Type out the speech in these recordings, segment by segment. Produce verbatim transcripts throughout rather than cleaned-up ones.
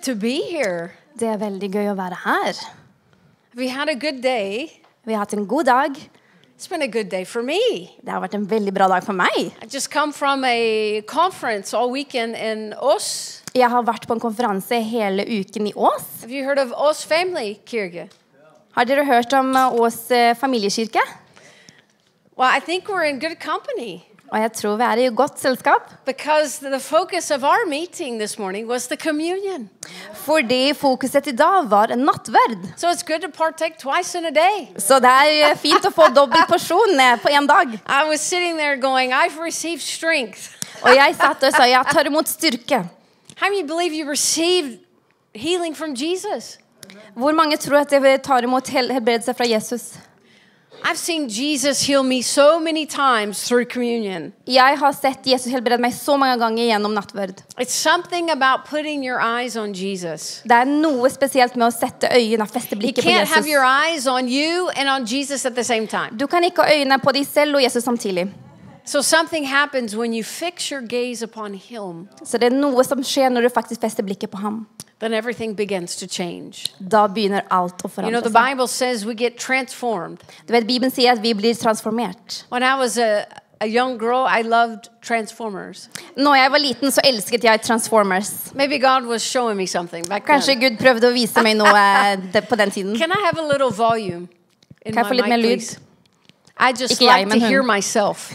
to be here. Det er veldig gøy å være her. We had a good day. Vi har hatt en god dag. It's been a good day for me. Det har vært en veldig bra dag for meg. I just come from a conference all weekend in Ås. Jeg har vært på en konferanse hele uken i Ås. Have you heard of Ås Family Kirke? Har dere hørt om Ås familiekirke? Well, I think we're in good company. Og jeg tror vi er i godt selskap. Because the focus of our meeting this morning was the communion. Fordi fokuset i dag var en nattverd. So it's good to partake twice in a day. Så det er fint å få dobbelt porsjon på en dag. I was sitting there going, I've received strength. Og jeg satt og sa, jeg tar imot styrke. How many believe you received healing from Jesus? Hvor mange tror at jeg tar imot helbredelse fra Jesus? I've seen Jesus heal me so many times through communion. Jeg har sett Jesus helbrede meg så mange ganger gjennom nattverd. It's something about putting your eyes on Jesus. Det er noe spesielt med å sette øynene, feste You blikket på can't have your Jesus. eyes on you and on Jesus at the same time. Du kan ikke ha øynene på deg selv og Jesus samtidig. So something happens when you fix your gaze upon him. Så det er noe som skjer når du faktisk fester blikket på ham. Then everything begins to change. Da begynner alt å You know, forandre the seg. Bible says we get transformed. Du vet, Bibelen sier at vi blir transformert. When I was a, a young girl, I loved Transformers. Når jeg var liten så elsket jeg Transformers. Maybe God was showing me something back Kanskje then. Gud prøvde å vise meg noe eh, de- på den tiden. Can I have a little volume in Kan jeg my få litt mic, mer lyd? please? I just Ikke jeg, like men to hun. hear myself.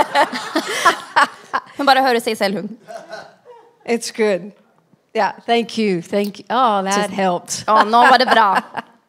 Hun bare hører seg selv, hun. It's good. Yeah, thank you. Thank you. Oh, that Just- helped. Å, nå var det bra.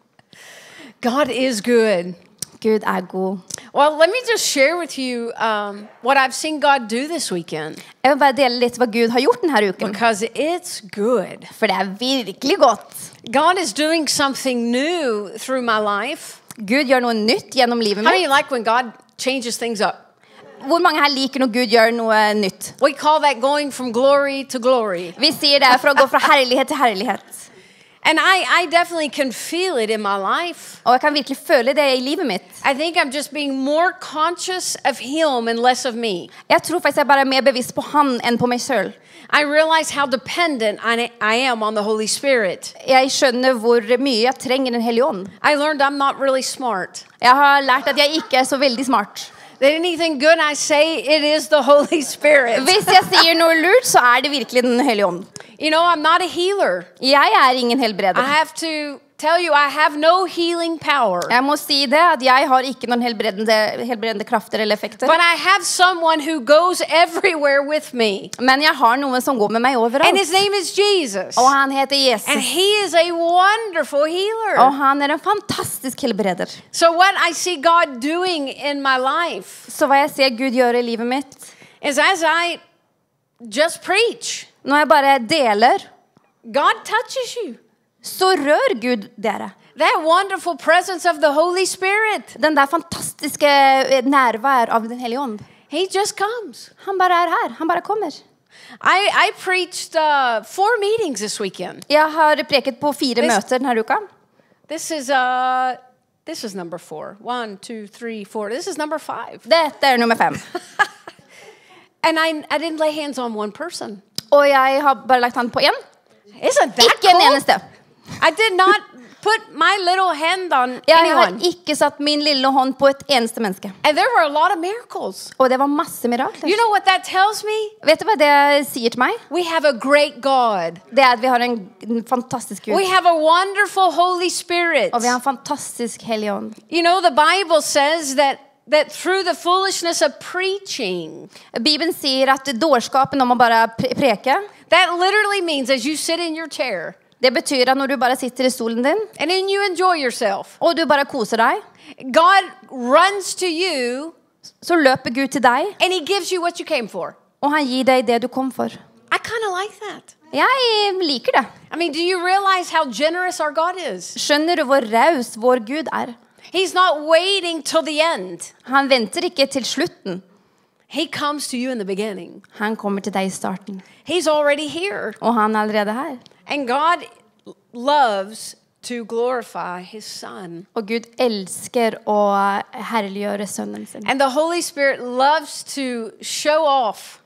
God is good. Gud er god. Well, let me just share with you um, what I've seen God do this weekend. Jeg vil bare dele litt hva Gud har gjort denne uken. Because it's good. For det er virkelig godt. God is doing something new through my life. Gud gjør noe nytt gjennom livet How many mitt. like when God changes things up? Hvor mange her liker når Gud gjør noe nytt? We call that going from glory to glory. Vi sier det er for å gå fra herlighet til herlighet. And I, I definitely can feel it in my life. Og jeg kan virkelig føle det i livet mitt. I think I'm just being more conscious of Him and less of me. Jeg tror faktisk jeg bare er mer bevisst på han enn på meg selv. I realize how dependent I, I am on the Holy Spirit. Jeg skjønner hvor mye jeg trenger den hellige ånd. I learned I'm not really smart. Jeg har lært at jeg ikke er så veldig smart. That anything good I say, it is the Holy Spirit. Hvis jeg sier noe lurt, så er det virkelig den hellige ånd. You know, I'm not a healer. Jeg er ingen I helbreder. have to tell you, I have no healing power. Jeg må si det, at jeg har ikke noen helbredende, helbredende krafter eller effekter. But I have someone who goes everywhere with me. Men jeg har noen som går med meg And overalt. his name is Jesus. Og han heter And Jesus. he is a wonderful healer. Og han er en fantastisk helbreder. So what I see God doing in my life Så hva jeg ser Gud gjøre i livet mitt, is as I just preach, når jeg bare deler, God touches you. så rør Gud dere. That wonderful presence of the Holy Spirit. Den der fantastiske nærvær av den hellige ånd. He just comes. Han bare er her. Han bare kommer. I, I preached uh, four meetings this weekend. Jeg har preket på fire Hvis- møter denne uka. This is uh, this is number four. One, two, three, four. This is number five. Dette er nummer fem. And I, I didn't lay hands on one person. Og jeg har bare lagt hand på en. Isn't that Ikke en cool? eneste. I did not put my little hand on Jeg har anyone. ikke satt min lille hånd på et eneste menneske. And there were a lot of miracles. Og det var masse mirakler. You know what that tells me? Vet du hva det sier til meg? We have a great God. Det er at vi har en en fantastisk Gud. We have a wonderful Holy Spirit. Og vi har en fantastisk hellig ånd. You know, the Bible says that that through the foolishness of preaching, Bibelen sier at dårskapen om å bare pre- preke, that literally means as you sit in your chair det betyr at når du bare sitter i stolen din, and then you enjoy yourself, og du bare koser deg, God runs to you så løper Gud til deg, and he gives you what you came for. og han gir deg det du kom for. I kind of like that. Jeg liker det. I mean, do you realize how generous our God is? Skjønner du hvor raus vår Gud er? He's not waiting till the end. Han venter ikke til slutten. He comes to you in the beginning. Han kommer til deg i starten. He's already here. Og han er allerede her. And God loves to glorify his son. Og Gud elsker å herliggjøre sønnen sin. And the Holy Spirit loves to show off.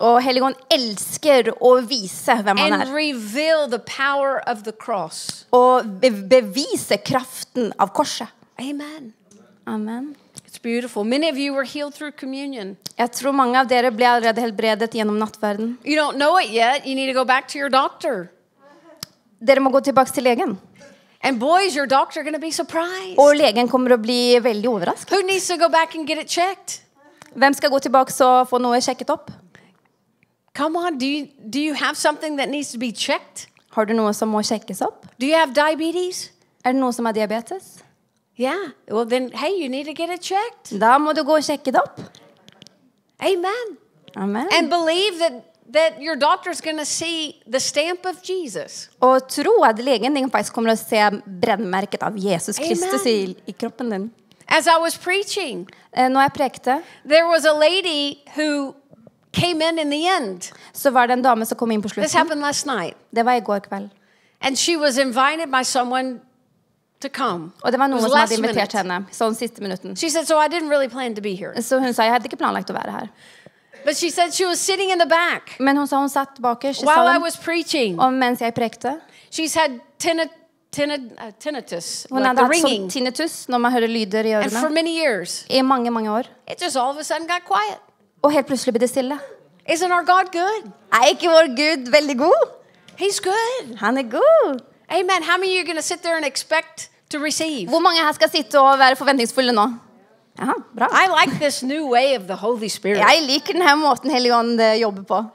Og Helligånd elsker å vise hvem han and er. reveal the power of the cross. Og be bevise kraften av korset. Amen. Amen. It's beautiful. Many of you were healed through communion. Jeg tror mange av dere ble allerede helbredet gjennom nattverden. You don't know it yet. You need to go back to your doctor. Dere må gå tilbake til legen. And boys, your doctor are going to be surprised. Og legen kommer å bli veldig overrasket. Who needs to go back and get it checked? Hvem skal gå tilbake og få noe sjekket opp? Come on, do you, do you have something that needs to be checked? Har du noe som må sjekkes opp? Do you have diabetes? Er det noe som er diabetes? Yeah. Well, then, hey, you need to get it checked. Da må du gå og sjekke det opp. Amen. Amen. And believe that, that your doctor's going to see the stamp of Jesus. Og tro at legen din faktisk kommer å se brennmerket av Jesus Kristus i, i kroppen din. As I was preaching, Eh, Når jeg prekte, there was a lady who came in in the end. så var det en dame som kom inn på This slutten. happened last night. Det var i går kveld. And she was invited by someone to come. Og det var It noen was som hadde last invitert minute. henne, sånn siste minutten. She said, so I didn't really plan to be here. Så hun sa, jeg hadde ikke planlagt å være her. But she said she was sitting in the back Men hun sa hun satt bakerst i while I salen, was preaching. og mens jeg prekte. She's had tinni- tinni- uh, tinnitus, Hun like hadde the hatt sånn ringing, tinnitus når man hører lyder i and for ørene. many years. I mange, mange år. It just all of a sudden got quiet. Og helt plutselig ble det stille. Isn't our God good? Er ikke vår Gud veldig god? He's good. Han er god. Amen. How many of you are going to sit there and expect to receive? Hvor mange her skal sitte og være forventningsfulle nå? Ja, bra. I like this new way of the Holy Spirit. Jeg liker denne måten Helligånd eh, jobber på.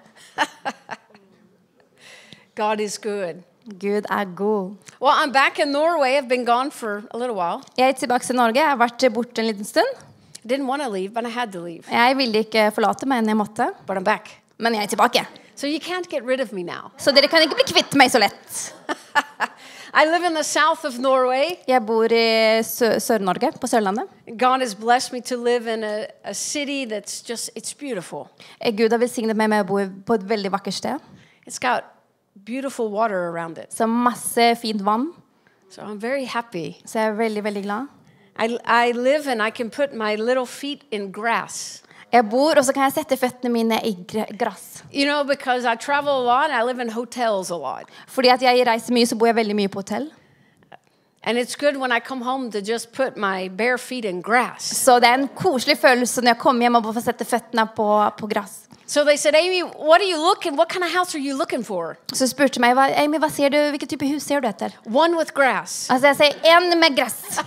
God is good. Gud er god. Well, I'm back in Norway. I've been gone for a little while. Jeg er tilbake til Norge. Jeg har vært borte en liten stund. Didn't want to leave, but I had to leave. Jeg ville ikke forlate meg enn jeg måtte. But I'm back. Men jeg er tilbake. So you can't get rid of me now. Så dere kan ikke bli kvitt meg så lett. I live in the south of Norway. Jeg bor i Sø- Sør-Norge, på Sørlandet. God has blessed me to live in a, a city that's just, it's beautiful. Eh, Gud har velsignet meg med å bo på et veldig vakkert sted. It's got beautiful water around it. Så masse fint vann. So I'm very happy. Så jeg er veldig, veldig glad. I, I live and I can put my little feet in grass. Jeg bor, og så kan jeg sette føttene mine i gr- grass. You know, because I travel a lot, I live in hotels a lot. Fordi at jeg reiser mye, så bor jeg veldig mye på hotell. And it's good when I come home to just put my bare feet in grass. Så det er en koselig følelse når jeg kommer hjem og bare får sette føttene på, på grass. So they said, Amy, what are you looking, what kind of house are you looking for? Så spurte meg, hva, Amy, hva ser du, hvilken type hus ser du etter? One with grass. Altså jeg sier, en med grass.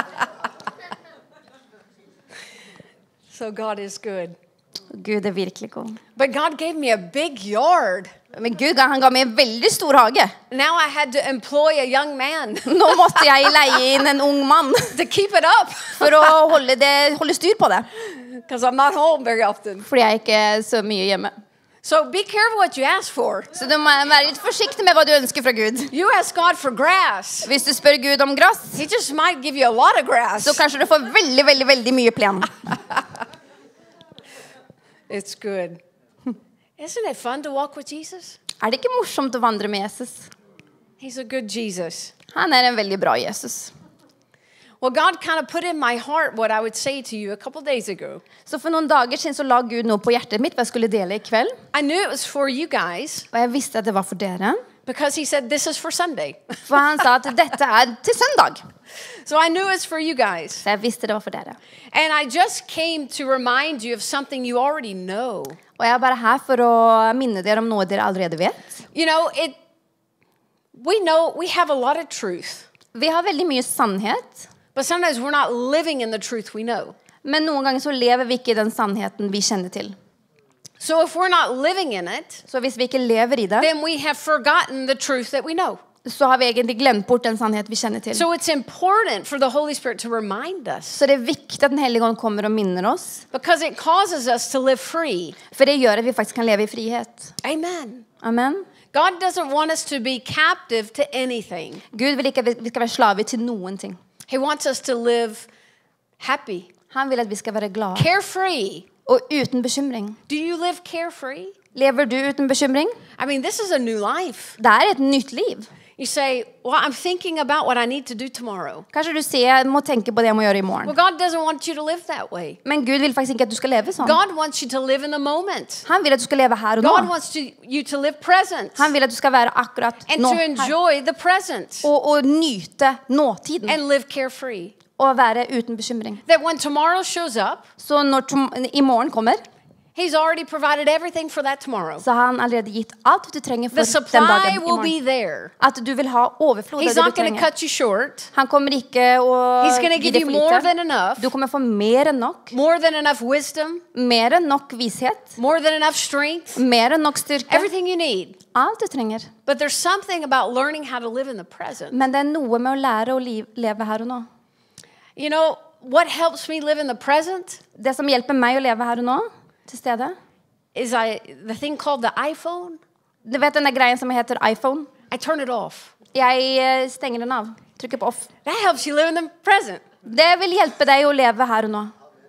So God is good. Gud er virkelig god. But God gave me a big yard. Men Gud, han ga meg en veldig stor hage. Now I had to employ a young man Nå måtte jeg leie inn en ung mann to keep it up for å holde, det, holde styr på det. because I'm not home very often. Fordi jeg ikke er så mye hjemme. So be careful what you ask for. Så du må være litt forsiktig med hva du ønsker fra Gud. You ask God for grass. Hvis du spør Gud om grass, He just might give you a lot of grass. så kanskje du får veldig, veldig, veldig mye plen. It's good. Isn't it fun to walk with Jesus? Er det ikke morsomt å vandre med Jesus? He's a good Jesus. Han er en veldig bra Jesus. Well, God kind of put in my heart what I would say to you a couple days ago. Så for noen dager siden så la Gud noe på hjertet mitt hva jeg skulle dele i kveld. I knew it was for you guys Og jeg visste at det var for dere. because He said this is for Sunday. For han sa at dette er til søndag. So I knew it's for you guys. Så jeg visste det var for dere. And I just came to remind you of something you already know. Og jeg er bare her for å minne dere om noe dere allerede vet. You know, it. We know we have a lot of truth, Vi har veldig mye sannhet, but sometimes we're not living in the truth we know. men noen ganger så lever vi ikke i den sannheten vi kjenner til. So if we're not living in it, Så hvis vi ikke lever i det, then we have forgotten the truth that we know. så har vi egentlig glemt bort den sannhet vi kjenner til. So it's important for the Holy Spirit to remind us Så det er viktig at den hellige ånd kommer og minner oss, because it causes us to live free. for det gjør at vi faktisk kan leve i frihet. Amen. Amen. God doesn't want us to be captive to anything. Gud vil ikke at vi skal være slaver til noen ting. He wants us to live happy, Han vil at vi skal være glade carefree. og uten bekymring. Do you live carefree? Lever du uten bekymring? I mean, this is a new life. Det er et nytt liv. You say, well, I'm thinking about what I need to do tomorrow. Kanskje du sier, jeg må tenke på det jeg må gjøre i morgen. Well, God doesn't want you to live that way. Men Gud vil faktisk ikke at du skal leve sånn. God wants you to live in the moment. Han vil at du skal leve her og nå. God wants to, you to live present. Han vil at du skal være akkurat And nå. to enjoy the present. Og, og nyte nåtiden. And live carefree. Og være uten bekymring. That when tomorrow shows up, Så når tom, i morgen kommer, He's already provided everything for that tomorrow. så har han allerede gitt alt du trenger for The den supply dagen i will be morgen. there. At du vil ha overflod av He's det du not going to trenger. cut you short. Han kommer ikke å He's going to gi give deg you for more lite. than enough. Du kommer få mer enn nok. More than enough wisdom. Mer enn nok vishet. More than enough strength. Mer enn nok styrke. Everything you need. Alt du trenger. But there's something about learning how to live in the present. Men det er noe med å lære å liv, leve her og nå. You know, what helps me live in the present Det som hjelper meg å leve her og nå, til stede, is I the thing called the iPhone. du vet denne greien som heter iPhone? I turn it off. Jeg eh, stenger den av. Trykker på off. That helps you live in the present. Det vil hjelpe deg å leve her og nå.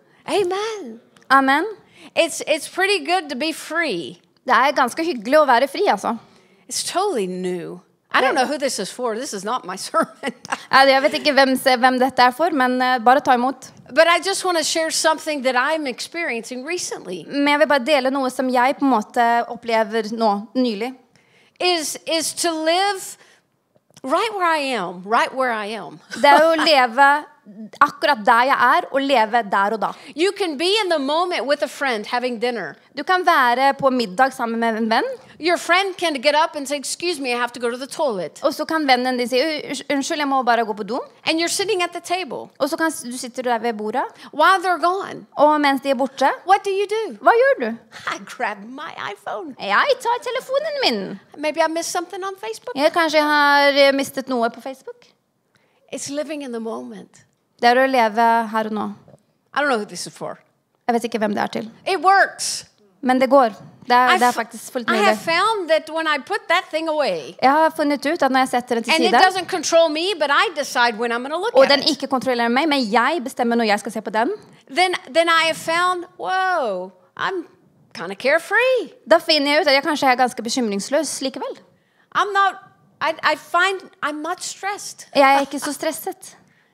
Amen. Amen. It's it's pretty good to be free. Det er ganske hyggelig å være fri, altså. It's totally new. I don't know who this is for. This is not my sermon. Ja, Jeg vet ikke hvem, hvem dette er for, men eh, bare ta imot. But I just want to share something that I'm experiencing recently. Men jeg vil bare dele noe som jeg på en måte opplever nå, nylig. Is is to live right where I am, right where I am. Det er å leve akkurat der jeg er, og leve der og da. You can be in the moment with a friend having dinner. Du kan være på middag sammen med en venn, Your friend can get up and say, "Excuse me, I have to go to the toilet." og så kan vennen din si, "Unnskyld, unnskyld, jeg må bare gå på do." And you're sitting at the table Og så kan du sitter der ved bordet, while they're gone. og mens de er borte, What do you do? hva gjør du? I grab my iPhone. Jeg tar telefonen min. Maybe I missed something on Facebook. Jeg kanskje har eh, mistet noe på Facebook. It's living in the moment. Det er å leve her og nå. I don't know who this is for. Jeg vet ikke hvem det er til. It works. Men det går. Det er, det er I've- faktisk fullt I mulig. have found that when I put that thing away, Jeg har funnet ut at når jeg setter den til and it side, doesn't control me, but I decide when I'm going to look og at den it, ikke kontrollerer meg, men jeg bestemmer når jeg skal se på den, then then I have found, whoa, I'm kind of carefree. da finner jeg ut at jeg kanskje er ganske bekymringsløs likevel. I'm not. I I find I'm not stressed. Jeg er ikke så stresset.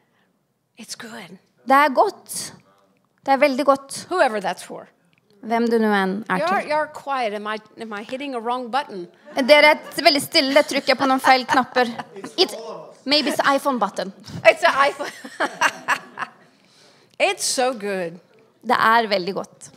It's good. Det er godt. Det er veldig godt. Whoever that's for. Hvem du nå enn er You're til. you're quiet. Am I am I hitting a wrong button? Dere er veldig stille, trykker jeg på noen feil knapper. It, maybe it's the iPhone button. It's an iPhone. It's so good. Det er veldig godt.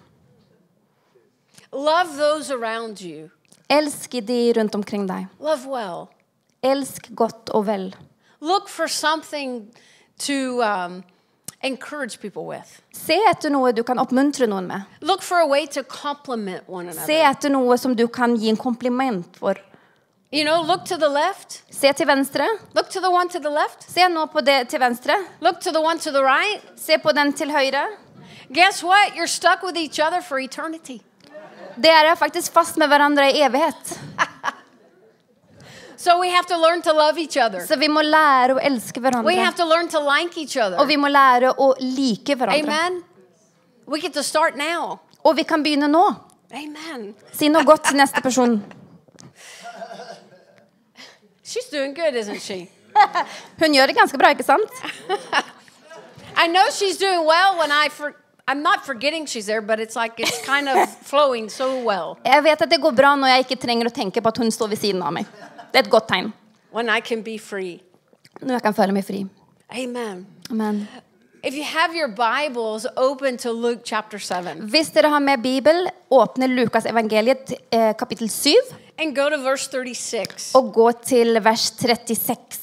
Love those around you. Elsk de rundt omkring deg. Love well. Elsk godt og vel. Look for something to um, encourage people with. Se etter noe du kan oppmuntre noen med. Look for a way to compliment one Se another. etter noe som du kan gi en kompliment for. You know, look to the left. Se til venstre. Look to the one to the left. Se nå på det til venstre. Look to the one to the right. Se på den til høyre. Guess what? You're stuck with each other for eternity. Dere er faktisk fast med hverandre i evighet. So we have to learn to love each other. Så vi må lære å elske We hverandre. have to learn to like each Og other. vi må lære å like hverandre. Amen. We get to start now. Og vi kan begynne nå. Amen. Si noe godt til neste person. She's doing good, isn't she? Hun gjør det ganske bra, ikke sant? I know she's doing well when I for, I'm not forgetting she's there, but it's like it's kind of flowing so well Jeg vet at det går bra når jeg ikke trenger å tenke på at hun står ved siden av meg. Det er et godt tegn. when I can be free. Når jeg kan føle meg fri. Amen. Amen. If you have your Bibles open to Luke chapter seven Hvis dere har med Bibel, åpne Lukas evangeliet eh, kapittel syv and go to verse thirty-six. og gå til vers trettiseks.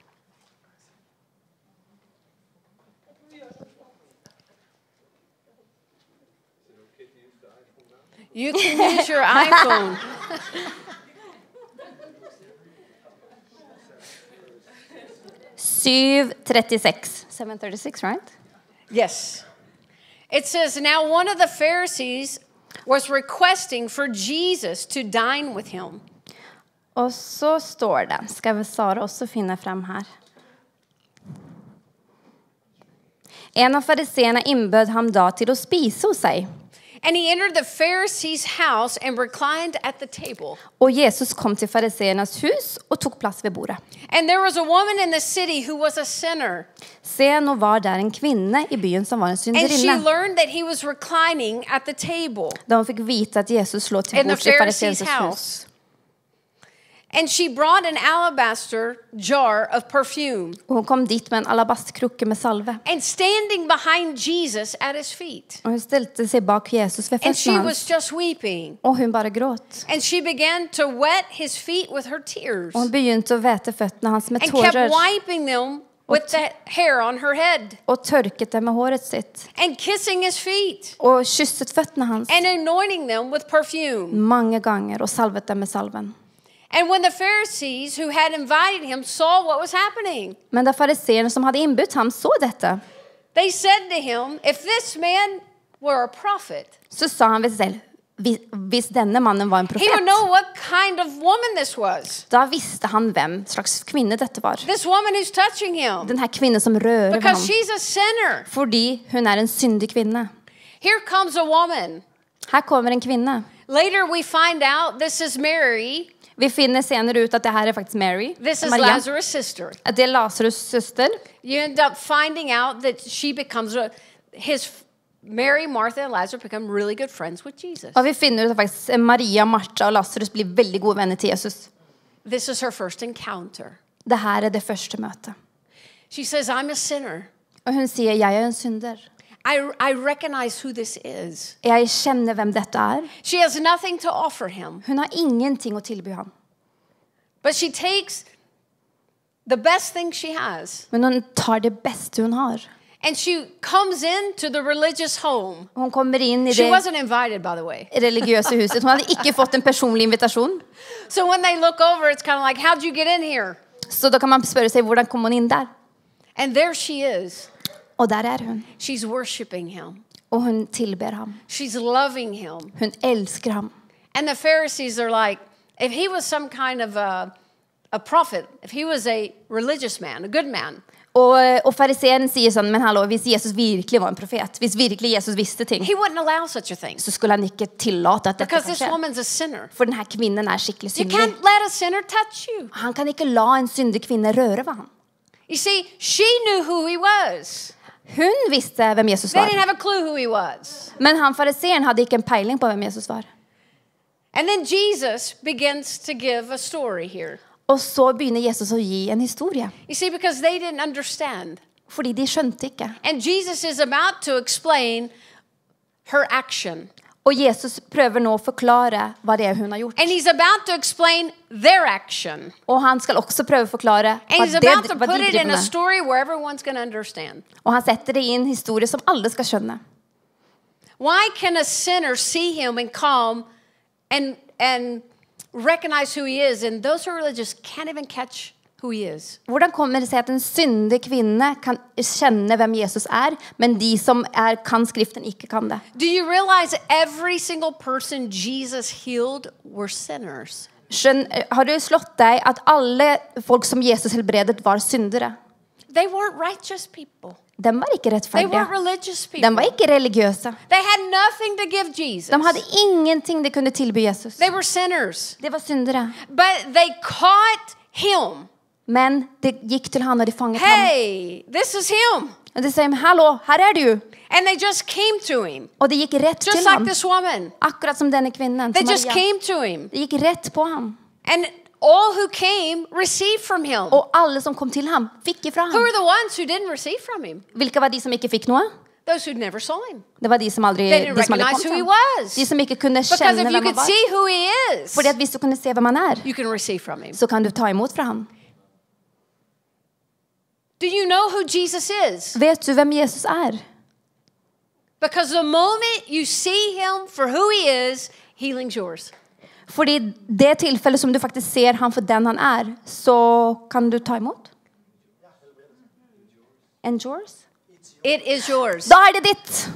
You can use your iPhone. syv trettiseks. seven thirty-six, right? Yes. It says, now one of the Pharisees was requesting for Jesus to dine with him. Og så står det, skal vi Sara også finne frem her. En av fariseerna inbød ham da til å spise hos seg. And he entered the Pharisee's house and reclined at the table. Och Jesus kom till fariseernas hus och tog plats vid bordet. And there was a woman in the city who was a sinner. Se, nå var där en kvinna i byn som var en And she synderinna. learned that he was reclining at the table. Då hon fick veta att Jesus slår till In the bords i Pharisees' fariseernas house. hus. And she brought an alabaster jar of perfume. Och hon kom dit med en alabastkrukke med salve. And standing behind Jesus at his feet. Och hon ställde sig bak Jesus vid And she fötterna was hans. just weeping. Och hon bara gråt. And she began to wet his feet with her tears. Och hon begynte att väta fötterna hans med And kept tårar. wiping them with the hair on her head. Och törkat dem med håret sitt. And kissing his feet. Och kysset fötterna hans. And anointing them with perfume. Många gånger och salvat dem med salven. And when the Pharisees who had invited him saw what was happening, Men de fariseerna som hade inbjudit honom såg detta. they said to him, if this man were a prophet, Så sa han vid sig själv, "Vis- visst denne mannen var en he would profet. know what kind of woman this was. Då visste han vem slags kvinna detta var. This woman who's touching him. Den här kvinnan som rör vid Because honom. she's a sinner. Fordi hon är en syndig kvinna. Here comes a woman. Här kommer en kvinna. Later we find out this is Mary. Vi finner senare ut att det här är faktiskt Mary. This is Maria. Lazarus' sister. Att det är Lazarus syster. You end up finding out that she becomes a, his Mary, Martha, and Lazarus become really good friends with Jesus. Och vi finner ut att faktiskt Maria, Marta och Lazarus blir väldigt goda vänner till Jesus. This is her first encounter. Det här är det första mötet. She says, I'm a sinner. Och hon säger, jag är en synder. I, I recognize who this is. Jag känner vem detta är. She has nothing to offer him. Hon har ingenting att tillby honom. But she takes the best thing she has. Men hon tar det bästa hon har. And she comes into the religious home. Hon kommer in i She det wasn't invited, by the way. religiösa huset. Hon hade icke fått en personlig invitation. So when they look over, it's kind of like, how'd you get in here? Så då kan man spöra sig, hvordan kom hon in där? And there she is. Och där är hon. She's worshiping him. Och hon tillber honom. She's loving him. Hon älskar honom. And the Pharisees are like, if he was some kind of a, a prophet, if he was a religious man, a good man, Och, och fariséen säger sån, men hallå, hvis Jesus virkelig var en profet, hvis virkelig Jesus visste ting, he wouldn't allow such a thing. så skulle han inte tillåta att detta Because kan this ske. woman's a sinner. För den här kvinnan är skickligt You syndig. can't let a sinner touch you. Han kan inte la en syndig kvinna röra vid honom. You see, she knew who he was. Hon visste vem Jesus They didn't var. have a clue who he was. Men han fariséen hade inte en pejling på vem Jesus var. And then Jesus begins to give a story here. Och så begynner Jesus att ge en historia. You see, because they didn't understand. Fordi de skjønte ikke. And Jesus is about to explain her action. Og Jesus prøver nå å forklare hva det er hun har gjort. And he's about to explain their action. Og han skal også prøve å forklare And hva, he's det, about to hva put de it driver in a med. story where everyone's going to understand. Og han setter det i en historie som alle skal skjønne. Why can a sinner see him and come and, and recognize who he is, and those who are religious can't even catch who he is? Hvordan kommer det seg at en syndig kvinne kan kjenne hvem Jesus er, men de som er, kan skriften ikke kan det? Do you realize every single person Jesus healed were sinners? Skjønn, har du slått deg at alle folk som Jesus helbredet var syndere? They weren't righteous people. De var ikke They rettferdige. weren't religious De people. var ikke religiøse. They had nothing to give Jesus. De hadde ingenting de kunne tilby Jesus. They were sinners. De var syndere. But they caught him. Men det gikk til han og de fanget ham. Hey, this is him. Og de sier, hallo, her er du. And they just came to him. Og det gikk rett Just til like ham. this woman. Akkurat som denne kvinnen. They Som just Maria. came to him. Det gikk rett på ham. And all who came received from him. Og alle som kom til ham, fikk ifra Who ham. were the ones who didn't receive from him? Hvilke var de som ikke fikk noe? Those who never saw him. Det var de som aldri, They didn't de som aldri recognize kom who he til ham. was. De som ikke kunne Because kjenne if you hvem han could var. see who he is, Fordi at hvis du kunne se hvem han er, you can receive from him. så kan du ta imot fra ham. Do you know who Jesus is? Vet du hvem Jesus er? Because the moment you see him for who he is, healing's yours. Fordi det tilfellet som du faktisk ser han for den han er, så kan du ta imot. And yours? It is yours. Da er det ditt.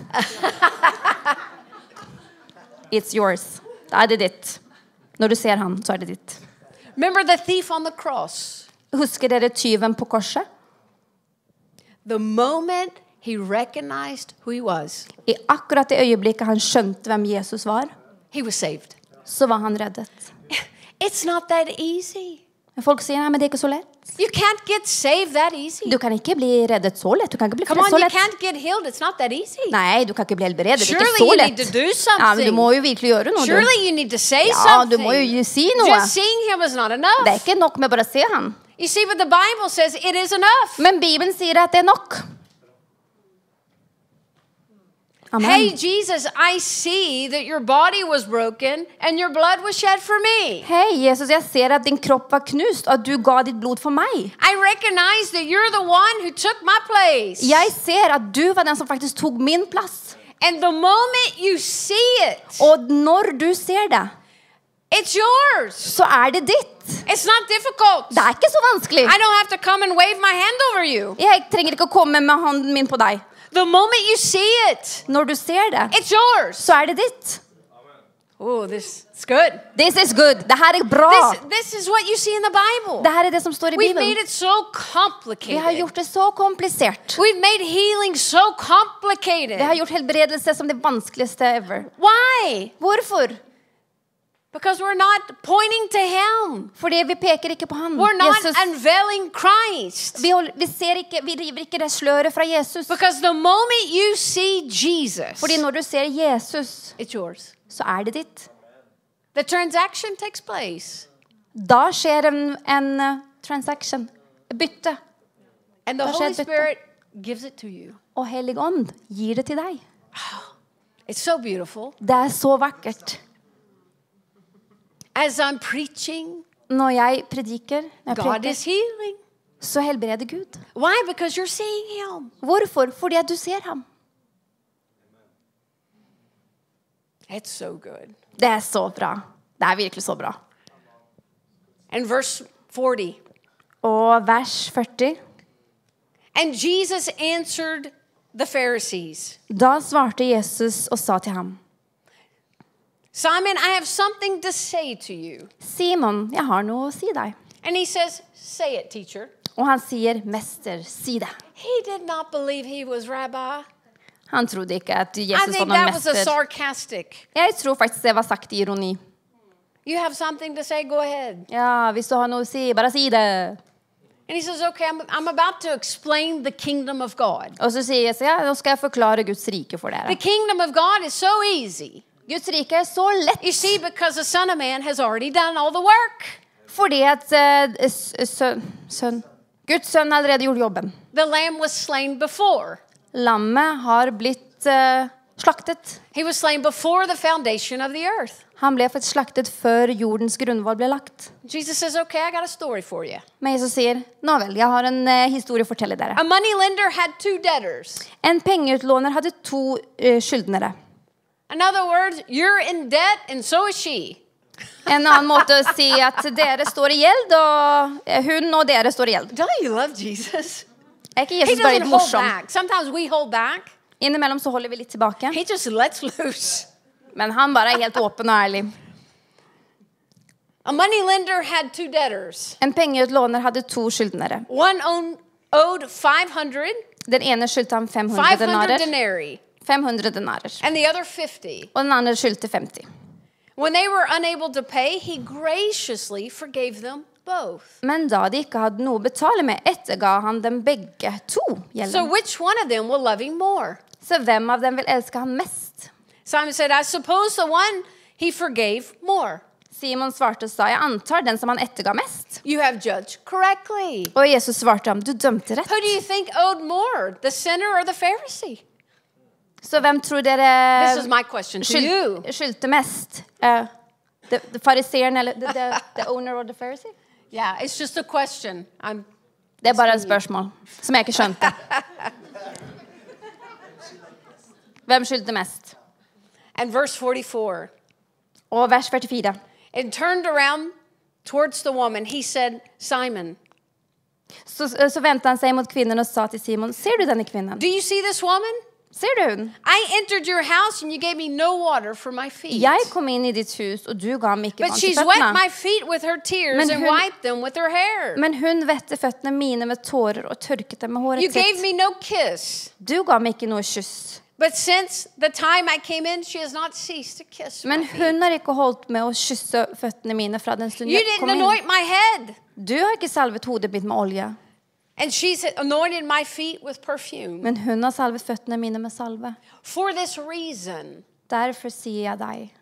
It's yours. Da er det ditt. Når du ser han, så er det ditt. Remember the thief on the cross? Husker dere tyven på korset? The moment he recognized who he was. I akkurat det øyeblikket han skjønte hvem Jesus var, He was saved. så var han reddet. It's not that easy. Men folk sier, nei, men det er ikke så lett. You can't get saved that easy. Du kan ikke bli reddet så lett. Du kan ikke bli Come frelst on, så you lett. can't get healed. It's not that easy. Nei, du kan ikke bli helbredet. Det er ikke Surely så you lett. need to do Ja, men du something. må jo virkelig gjøre noe. Du. Surely you need to say Ja, du something. må jo si noe. Just seeing him is not enough. Det er ikke nok med bare å se han. You see, but the Bible says it is enough. Men Bibelen sier at det er nok. Amen. Hey, Jesus, I see that your body was broken and your blood was shed for me. Hei, Jesus, jeg ser at din kropp var knust, og at du ga ditt blod for meg. I recognize that you're the one who took my place. Jeg ser at du var den som faktisk tok min plass. And the moment you see it, Og når du ser det, it's yours. så er det ditt. It's not difficult. Det er ikke så vanskelig. I don't have to come and wave my hand over you. Jeg trenger ikke å komme med hånden min på deg. The moment you see it, Når du ser det, it's yours. så er det ditt. Oh, this is good. This is good. Det her er bra. This, this is what you see in the Bible. Det her er det som står i We've made Bibelen. it so Vi har complicated. gjort det så komplisert. We've made healing so complicated. Vi har gjort helbredelse som det vanskeligste ever. Why? Hvorfor? Because we're not pointing to him. Fordi vi peker ikke på han. We're not Jesus. unveiling Christ. Vi, hold, vi, ser ikke, vi river ikke det sløret fra Jesus. Because the moment you see Jesus, Fordi når du ser Jesus, it's yours. så er det ditt. The transaction takes place. Da skjer en, en uh, transaction, bytte. And the Da skjer Holy et bytte. Spirit gives it to you. Og Hellig Ånd gir det til deg. It's so beautiful. Det er så vakkert. As I'm preaching, Når jeg prediker, når jeg God preker, is healing. så helbreder Gud. Why? Because you're seeing him. Hvorfor? Fordi at du ser ham. It's so good. Det er så bra. Det er virkelig så bra. And verse forty. Og vers førti. And Jesus answered the Pharisees. Da svarte Jesus og sa til ham, Simon, I have something to say to you. Simon, jeg har noe å si deg. And he says, say it, teacher. Og han sier, mester, si det. He did not believe he was rabbi. Han trodde ikke at I Jesus var think noen that was a mester. sarcastic. Jeg tror faktisk det var sagt i ironi. You have something to say, go ahead. Ja, hvis du har noe å si, bare si det. And he says, okay, I'm, I'm about to explain the kingdom of God. Og så sier Jesus, ja, nå skal jeg forklare Guds rike for The dere. kingdom of God is so easy. Guds rike er så lett. You see, because the Son of Man has already done all the work. Fordi at uh, sønn, sønn, Guds sønn har allerede gjort jobben. The lamb was slain before. Lammet har blitt uh, slaktet. He was slain before the foundation of the earth. Han ble fått slaktet før jordens grunnvoll ble lagt. Jesus says, okay, I got a story for you. Men Jesus sier, nå vel, jeg har en uh, historie å fortelle dere. A money lender had two debtors. En pengeutlåner hadde to uh, skyldnere. In other words, you're in debt and so is she. En annen måte å si at dere står i gjeld, og uh, hun og dere står i gjeld. Don't you love Jesus? Er ikke He Jesus bare doesn't litt hold morsom? back. Sometimes we hold back. Innimellom så holder vi litt tilbake. He just lets loose. Men han bare er helt åpen og ærlig. A money lender had two debtors. En pengeutlåner hadde to skyldnere. One owned, owed five hundred, Den ene skyldte ham fem hundre five hundred denarer. denarii, fem hundre denarer. and the other fifty. Og den andre skyldte femti. When they were unable to pay, he graciously forgave them both. Men da de ikke hadde noe å betale med, etterga han dem begge to So gjelden. which one of them will love him more? Så hvem av dem vil elske han mest? Simon said, I suppose the one he forgave more. Simon svarte og sa, jeg antar den som han etterga mest. You have judged correctly. Og Jesus svarte ham, du dømte rett. Who do you think owed more, the sinner or the Pharisee? Så hvem tror This dere is my question to you. skyld, skyldte mest? Uh, the, the fariseeren eller the, the, the owner or the Pharisee? Yeah, it's just a question. I'm Det er bare et spørsmål som jeg ikke skjønte. Hvem skyldte mest? and verse forty-four. Og vers førtifire. And turned around towards the woman. He said, Simon, Så, så vendte han seg mot kvinnen og sa til Simon, ser du denne kvinnen? do you see this woman? Ser du? I entered your house and you gave me no water for my feet. Jeg kom inn i ditt hus, og du ga meg ikke But vann til she's wet føttene. my feet with her tears Men and hun- wiped them with her hair. Men hun vette føttene mine med tårer og tørket dem med You håret gave sitt. me no kiss. Du ga meg ikke noe kyss. But since the time I came in, she has not ceased to kiss my Men feet. hun har ikke holdt med å kysse føttene mine fra den stund You jeg didn't kom inn. anoint my head. Du har ikke salvet hodet mitt med olje, And she's anointed my feet with perfume. men hun har salvet føttene mine med salve. For this reason, Derfor sier jeg deg,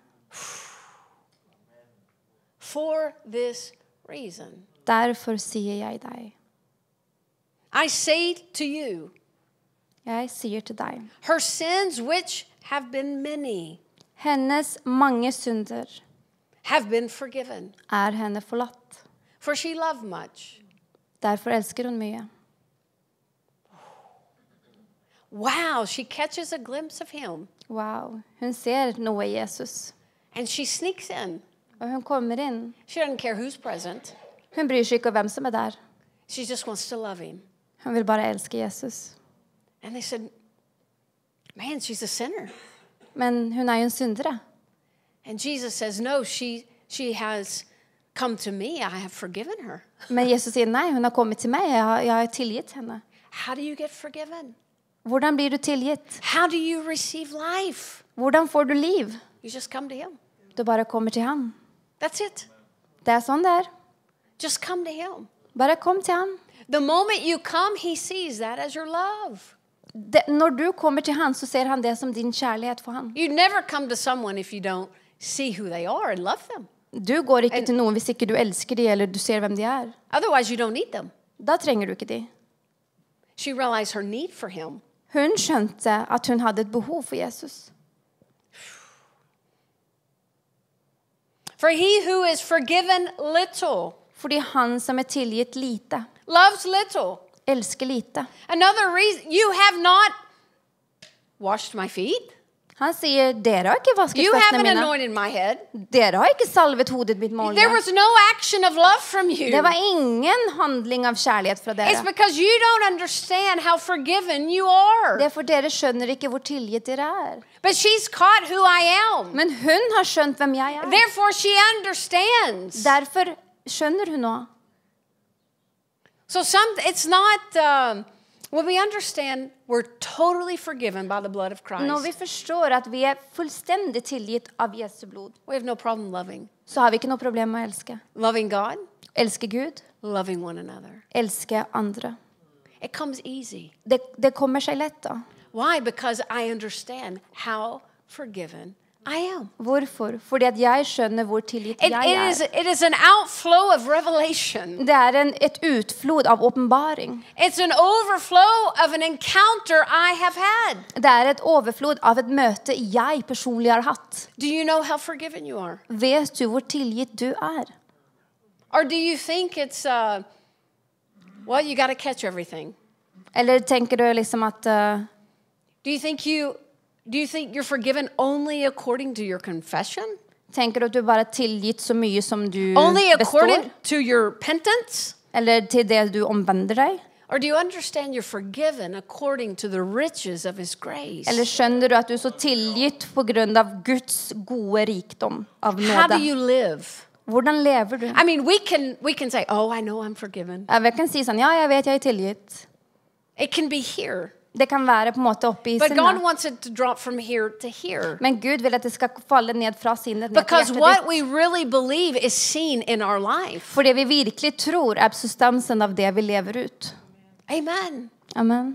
for this reason, derfor sier jeg deg. I say to you, Jeg sier til deg, her sins, which have been many, hennes mange synder have been forgiven. er henne forlatt. For she loved much. Derfor elsker hun mye. Wow, she catches a glimpse of him. Wow, hun ser noe i Jesus. And she sneaks in. Og hun kommer inn. She doesn't care who's present. Hun bryr seg ikke om hvem som er der. She just wants to love him. Hun vil bare elske Jesus. And they said, man, she's a sinner. Men hun er jo en syndere. And Jesus says, no, she, she has come to me. I have forgiven her. Men Jesus sier nei, hun har kommet til meg. Jeg har, jeg har tilgitt henne. How do you get forgiven? Hvordan blir du tilgitt? How do you receive life? Hvordan får du liv? You just come to him. Du bare kommer til ham. That's it. Det er sånn det er. Just come to him. Bare kom til ham. The moment you come, he sees that as your love. Det, når du kommer til ham, så ser han det som din kjærlighet for ham. You never come to someone if you don't see who they are and love them. Du går ikke til noen hvis ikke du elsker dem, eller du ser hvem de er. Otherwise, you don't need them. Da trenger du ikke de. She realized her need for him. Hun skjønte at hun hadde et behov for Jesus. For he who is forgiven little Fordi han som er tilgitt lite, loves little. elsker lite. Another reason, you have not washed my feet. Han sier, dere har ikke vasket You føttene haven't mine. anointed my head. Dere har ikke salvet hodet mitt med There olje. was no action of love from you. Det var ingen handling av kjærlighet fra It's dere. because you don't understand how forgiven you are. Det er for dere skjønner ikke hvor tilgitt dere er. But she's caught who I am. Men hun har skjønt hvem jeg er. Therefore, she understands. Derfor skjønner hun nå. So some, it's not, um, when we understand, we're totally forgiven by the blood of Christ. Når vi forstår at vi er fullstendig tilgitt av Jesu blod, We have no problem loving. så har vi ikke noe problem med å elske. Loving God, Elske Gud, loving one another. elske andre. It comes easy. Det, det kommer seg lett da. Why? Because I understand how forgiven I am. Hvorfor? Fordi at jeg skjønner hvor tilgitt It, jeg it, is, er. it is an outflow of revelation. Det er en, et utflod av åpenbaring. It's an overflow of an encounter I have had. Det er et overflod av et møte jeg personlig har hatt. Do you know how forgiven you are? Vet du hvor tilgitt du er? Or do you think it's, uh, well, you got to catch everything? Eller tenker du liksom at uh, Do you think you do you think you're forgiven only according to your confession? Tenker du at du bare er tilgitt så mye som du Only består? according to your repentance? Eller til det du omvender deg? Or do you understand you're forgiven according to the riches of his grace? Eller skjønner du at du er så tilgitt på grunn av Guds gode rikdom av How do nåde? you live? Hvordan lever du? I mean, we can we can say, "Oh, I know I'm forgiven." Jeg kan si sånn, ja, jeg vet jeg er tilgitt. It can be here. Det kan være på en måte oppe i But God sinnet. wants it to drop from here to here. Men Gud vil at det skal falle ned fra sinnet ned til Because hjertet what ditt. we really believe is seen in our life. For det vi virkelig tror er substansen av det vi lever ut. Amen. Amen.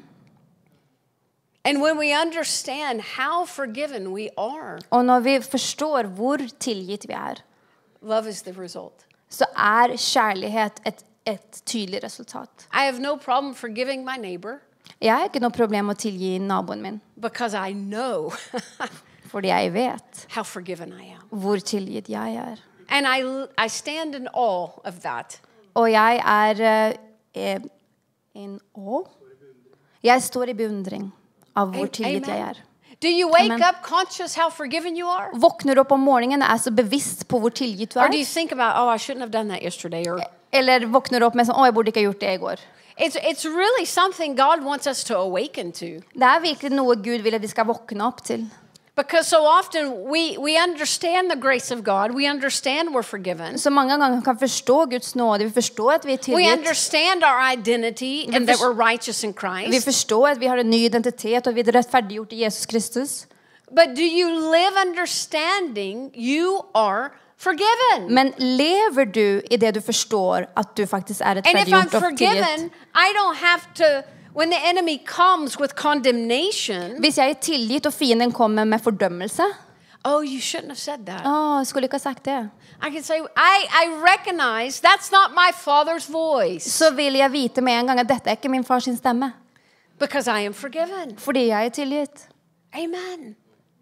And when we understand how forgiven we are, Og når vi forstår hvor tilgitt vi er, love is the result. så er kjærlighet et, et tydelig resultat. I have no problem forgiving my neighbor Jeg har ikke noe problem med å tilgi naboen min, because I know fordi jeg vet how forgiven I am. hvor tilgitt jeg er. And I, I stand in awe of that. Og jeg er eh, in awe. Jeg står i beundring av hvor tilgitt jeg er. Do you wake Amen. up conscious how forgiven you are? Våkner opp om morgenen og er så bevisst på hvor tilgitt du Or do you er? think about, oh, I shouldn't have done that yesterday? Or Eller våkner opp med sånn, å, jeg burde ikke ha gjort det i går. It's, it's really something God wants us to awaken to. Det er virkelig noe Gud vil at vi skal våkne opp til. Because so often we, we understand the grace of God. We understand we're forgiven. Så mange ganger kan forstå Guds nåde. Vi forstår at vi er We tilgitt. understand our identity and that we're righteous in Vi Christ. forstår at vi har en ny identitet, og vi er rettferdiggjort i Jesus Kristus. But do you live understanding you are forgiven? Men lever du i det du forstår at du faktisk er And if I'm rettferdiggjort og forgiven, tilgitt? I don't have to, when the enemy comes with condemnation, Hvis jeg er tilgitt og fienden kommer med fordømmelse, oh, you shouldn't have said that. å, jeg skulle ikke ha sagt det. I can say, I, I recognize that's not my father's voice Så vil jeg vite med en gang at dette er ikke min fars sin stemme. because I am forgiven. Fordi jeg er tilgitt. Amen.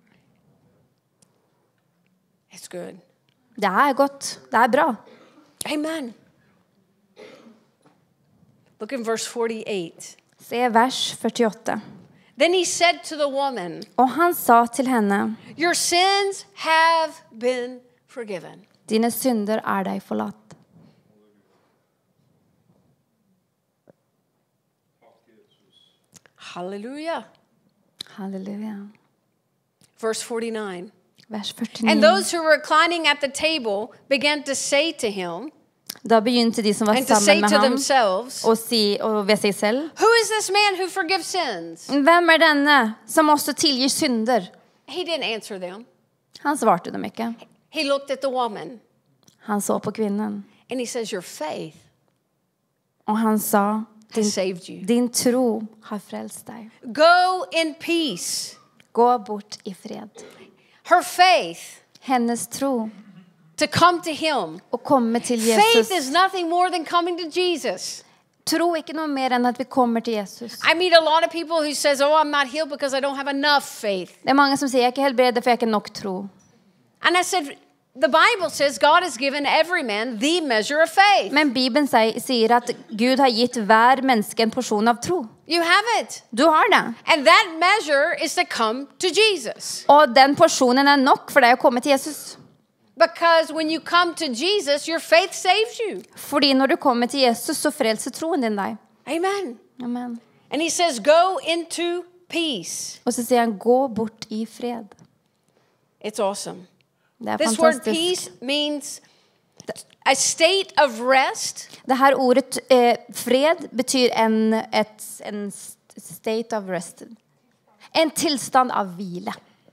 It's good. Det er godt. Det er bra. Amen. Look in verse forty-eight. Se vers førtiåtte. Then he said to the woman, Og han sa til henne, your sins have been forgiven. dine synder er deg forlatt. Hallelujah. Halleluja. Verse forty-nine. Vers And førtionio. those who were reclining at the table began to say to him Da begynte de som var and to say sammen med to ham themselves, å si og ved seg selv, who is this man who forgives sins? hvem er denne som også tilgir synder? He didn't answer them. Han svarte dem ikke. He looked at the woman Han så på kvinnen, and he says, your faith og han sa, din, has saved you. din tro har frelst deg. Go in peace. Gå bort i fred. Her faith Hennes tro to come to him. å komme til Faith Jesus. is nothing more than coming to Jesus. Tro ikke noe mer enn at vi kommer til Jesus. I meet a lot of people who says, oh, I'm not healed because I don't have enough faith. Det er mange som sier, jeg er ikke helbredet for jeg har ikke nok tro. And I said, the Bible says God has given every man the measure of faith. Men Bibelen sier- sier at Gud har gitt hver menneske en porsjon av tro. You have it. Du har det. And that measure is to come to Jesus. Og den porsjonen er nok for deg å komme til Jesus. Because when you come to Jesus, your faith saves you. Fordi når du kommer til Jesus, så frelser troen din deg. Amen. Amen. And he says, go into peace. Og så sier han, gå bort i fred. It's awesome. Det er This word fantastisk. peace means a state of rest Det her ordet eh, fred betyr en, et, en state of rest. En tilstand av hvile.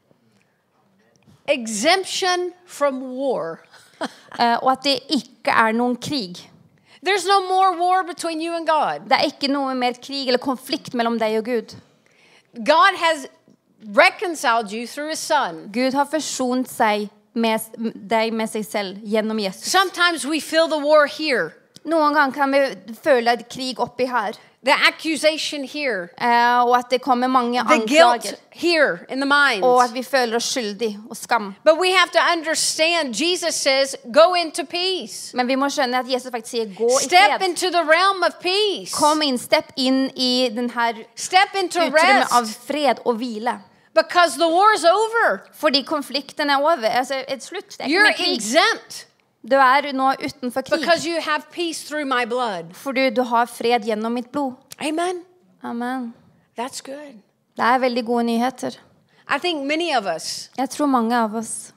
exemption from war. Eh, og at det ikke er noen krig. There's no more war between you and God. Det er ikke noe mer krig eller konflikt mellom deg og Gud. God has reconciled you through his son. Gud har forsont seg med deg med seg selv gjennom Jesus. Sometimes we feel the war here, Noen ganger kan vi føle et krig oppi her. the accusation here, Eh, og at det kommer mange the guilt anklager. here in the mind. Og at vi føler oss skyldig og skam. But we have to understand, Jesus says, go into peace. Men vi må skjønne at Jesus faktisk sier gå i Step fred. into the realm of peace. Kom inn, stepp inn i den her Step into utrymmet av rest. fred og hvile. Because the war is over. Fordi konflikten er over. Altså, et slutt. Det er ikke You're mer krig. exempt Du er nå utenfor krig. because you have peace through my blood. Fordi du har fred gjennom mitt blod. Amen. Amen. That's good. Det er veldig gode nyheter. I think many of us Jeg tror mange av oss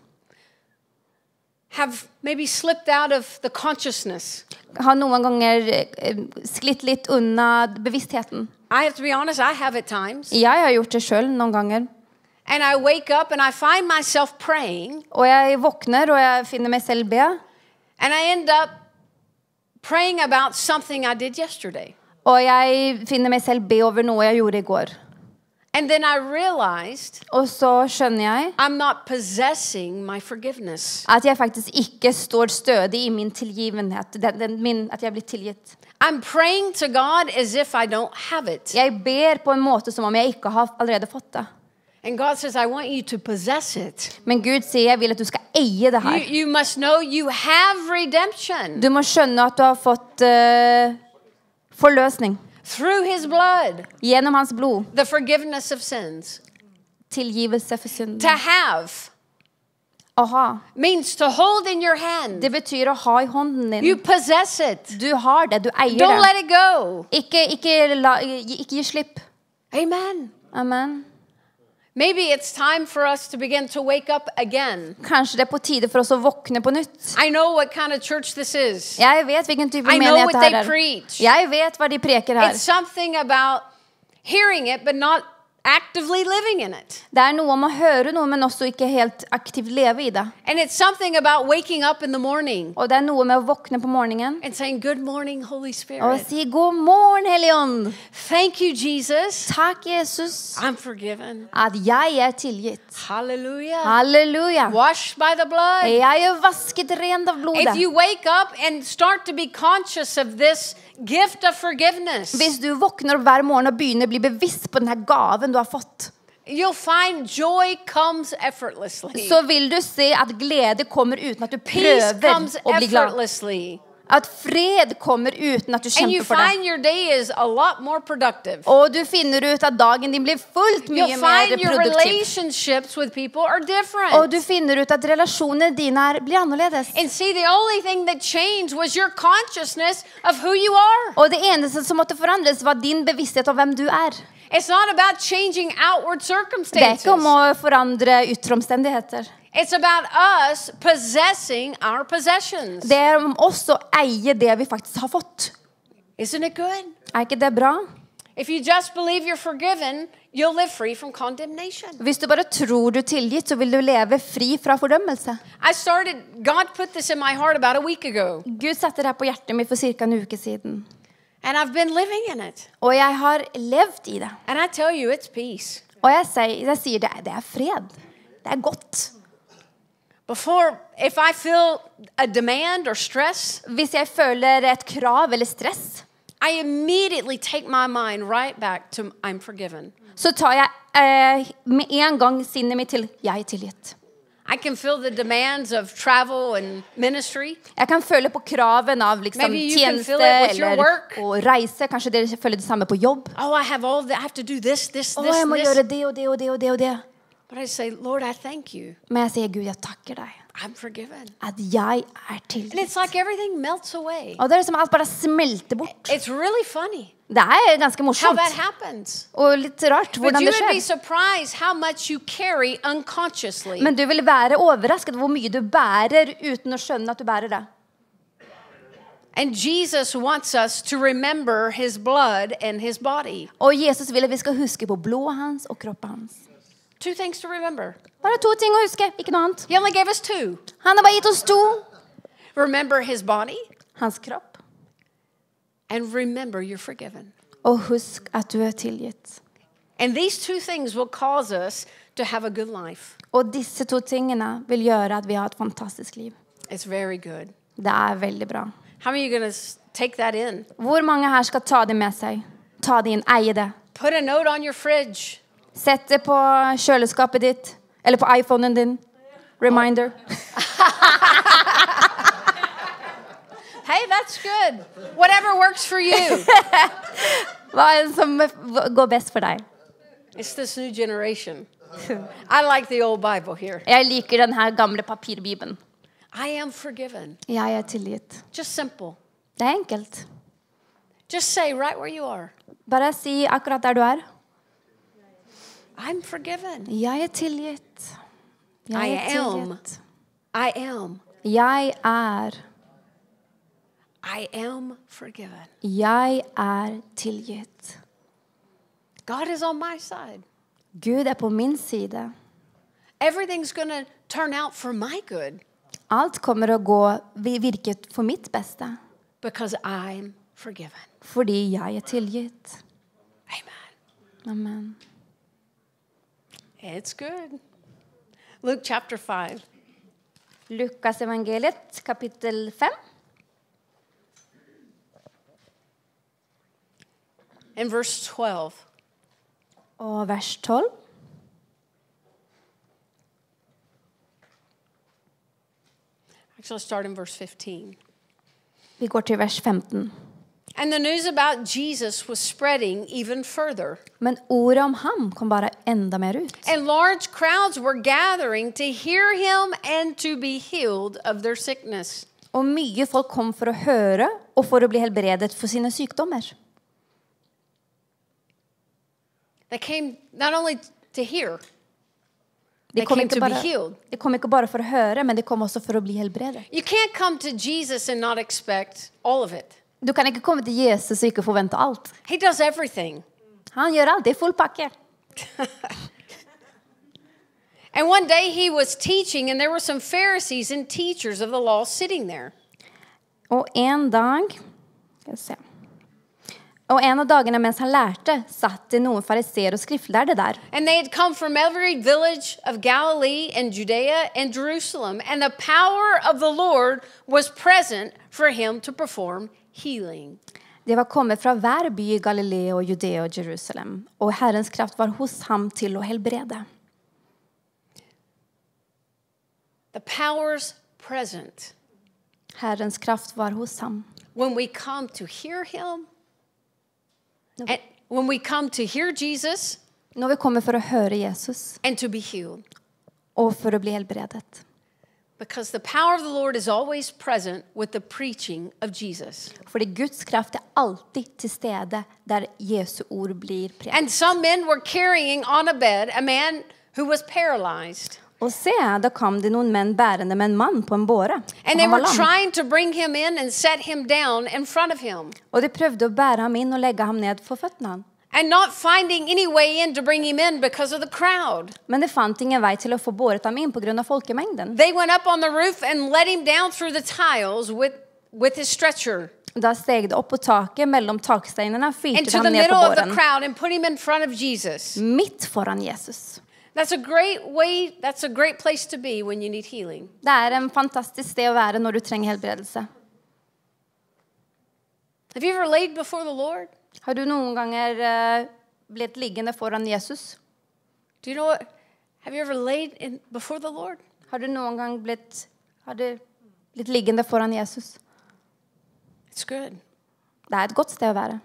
have maybe slipped out of the consciousness. har noen ganger eh, sklitt litt unna bevisstheten. I have to be honest, I have at times. Jeg har gjort det selv noen ganger. And I wake up and I find myself praying, Og jeg våkner, og jeg finner meg selv be. and I end up praying about something I did yesterday. Og jeg finner meg selv be over noe jeg gjorde i går. And then I realized Og så skjønner jeg I'm not possessing my forgiveness. at jeg faktisk ikke står stødig i min tilgivenhet. Den, den, min, at jeg blir tilgitt. I'm praying to God as if I don't have it. Jeg ber på en måte som om jeg ikke har allerede fått det. And God says, I want you to possess it. Men Gud sier, jeg vil at du skal eie det You, her. you must know you have redemption Du må skjønne at du har fått uh, forløsning. through his blood, Gjennom hans blod. the forgiveness of sins. Tilgivelse for To synder. have Aha. Means to hold in your hand. Det betyr å ha i hånden din. You possess it. Du har det, du eier Don't det. let it go. Ikke, ikke, la, ikke gi slipp. Amen. Amen. Maybe it's time for us to begin to wake up again. Kanskje det er på tide for oss å våkne på nytt. I know what kind of church this is. Jeg vet hvilken type I know menighet what det they her er. preach. Jeg vet hva de preker her. It's something about hearing it but not actively living in it. Det er noe om å høre noe, men også ikke helt aktivt leve i det. And it's something about waking up in the morning Og det er noe med å våkne på morgenen and saying, good morning, Holy og Spirit. si god morgen, Hellige Ånd. Thank you, Jesus. Takk, Jesus, I'm forgiven. at jeg er tilgitt. Hallelujah. Halleluja. Washed by the blood. Jeg er vasket ren av If blodet. you wake up and start to be conscious of this gift of forgiveness, Hvis du våkner hver morgen og begynner å bli bevisst på denne gaven du har fått, you'll find joy comes effortlessly. så vil du se at glede kommer uten at du Peace prøver comes å bli glad. effortlessly. At fred kommer uten at du And you kjemper for det. find your day is a lot more productive. Og du finner ut at dagen din blir fullt mye You'll mer find your produktiv. relationships with people are Og different. du finner ut at relasjonene dine er, blir annerledes. And see, the only thing that changed was your consciousness of who you are. Og det eneste som måtte forandres var din bevissthet av hvem du er. It's not about changing outward Det er circumstances. ikke om å forandre ytre omstendigheter. It's about us possessing our possessions. Det er om oss å eie det vi faktisk har fått. Isn't it good? Er ikke det bra? If you just believe you're forgiven, you'll live free from condemnation. Hvis du bare tror du er tilgitt, så vil du leve fri fra fordømmelse. I started, God put this in my heart about a week ago, Gud satte det her på hjertet mitt for cirka en uke siden. and I've been living in it. Og jeg har levd i det. And I tell you, it's peace. Og jeg sier, jeg sier det, det er fred. Det er godt. Before, if I feel a demand or stress, Hvis jeg føler et krav eller stress, I immediately take my mind right back to I'm forgiven. så tar jeg eh, med en gang sinnet mitt til jeg er tilgitt. I can feel the demands of travel and ministry. Jeg kan føle på kraven av liksom, Maybe you can tjeneste feel it with your eller work. å reise. Kanskje dere føler det samme på jobb. Oh, I have all that. I have to do this, this, Å, this, jeg må this. gjøre det og det og det og det og det. But I say, Lord, I thank you. Men jeg sier, Gud, jeg takker deg I'm forgiven. at jeg er And tilgitt. it's like everything melts away. Og det er som alt bare smelter bort. It's really funny Det er ganske how morsomt. that happens. Og litt rart But hvordan you det would be skjer. surprised how much you carry unconsciously. Men du vil være overrasket hvor mye du bærer uten å skjønne at du bærer det. And Jesus wants us to remember his blood and his body. Og Jesus vil at vi skal huske på blodet hans og kroppen hans. Two things to remember. Bare to ting å huske, ikke noe annet. He only gave us two. Han har bare gitt oss to. Remember his body Hans kropp. and remember you're forgiven. Og husk at du er tilgitt. And these two things will cause us to have a good life. Og disse to tingene vil gjøre at vi har et fantastisk liv. It's very good. Det er veldig bra. How many of you are going to take that in? Hvor mange her skal ta det med seg? Ta det inn, eie det. Put a note on your fridge. Sett det på kjøleskapet ditt, eller på iPhonen din. Reminder. Hey, that's good. Whatever works for you. Hva er det som går best for deg? It's this new generation. I like the old Bible here. Jeg liker den her gamle papirbibelen. I am forgiven. Jeg er tilgitt. Just simple. Det er enkelt. Just say right where you are, Bare si akkurat der du er. I'm forgiven. Jeg er tilgitt. Jeg er I am. tilgitt. I am. Jeg er. I am forgiven. Jeg er tilgitt. God is on my side. Gud er på min side. Everything's going to turn out for my good Alt kommer å gå virke for mitt beste. because I'm forgiven. Fordi jeg er tilgitt. Amen. Amen. It's good. Luke chapter five. Lukas evangeliet, kapittel fem. In verse twelve. Og vers tolv. Actually, I'll start in verse fifteen. Vi går til vers femten. And the news about Jesus was spreading even further. Men ordet om ham kom bara ända mer ut. And large crowds were gathering to hear him and to be healed of their sickness. Og mye folk kom for å høre og for å bli helbredet for sine sykdommer. They came not only to hear, De they kom, came ikke to be bare, healed. de kom ikke bare for å høre, men de kom også for å bli helbredet. You can't come to Jesus and not expect all of it. Du kan ikke komme til Jesus og ikke forvente alt. He does everything. Han gjør alt, det er full pakke. And one day he was teaching, and there were some Pharisees and teachers of the law sitting there. Og en dag, skal jeg se. Og en av dagene mens han lærte, satt det noen fariseer og skriftlærde der. And they had come from every village of Galilee and Judea and Jerusalem, and the power of the Lord was present for him to perform healing. De var kommet fra hver by i Galilea og Judea og Jerusalem, og Herrens kraft var hos ham til å helbrede. The power's present Herrens kraft var hos ham. when we come to hear him, and when we come to hear Jesus Når vi kommer for å høre Jesus, and to be healed. og for å bli helbredet. Because the power of the Lord is always present with the preaching of Jesus. Fordi Guds kraft er alltid til stede der Jesu ord blir prekt. And some men were carrying on a bed a man who was paralyzed. Og se, da kom det noen menn bærende med en mann på en båre. Og And they han var were lam. trying to bring him in and set him down in front of him. Og de prøvde å bære ham inn og legge ham ned for føttene han. And not finding any way in to bring him in because of the crowd. Men det fant ingen vei til å få båret ham inn på grunn av folkemengden. They went up on the roof and let him down through the tiles with, with his stretcher Da steg det opp på taket mellom taksteinene og fyrte into ham the ned på middle of the båren. crowd and put him in front of Jesus. Midt foran Jesus. That's a great way, that's a great place to be when you need healing. Det er en fantastisk sted å være når du trenger helbredelse. Have you ever laid before the Lord? Har du noen ganger uh, blitt liggende foran Jesus? Do you know what? Have you ever laid in before the Lord? Har du noen gang blitt, har du blitt liggende foran Jesus? It's good. Det er et godt sted å være.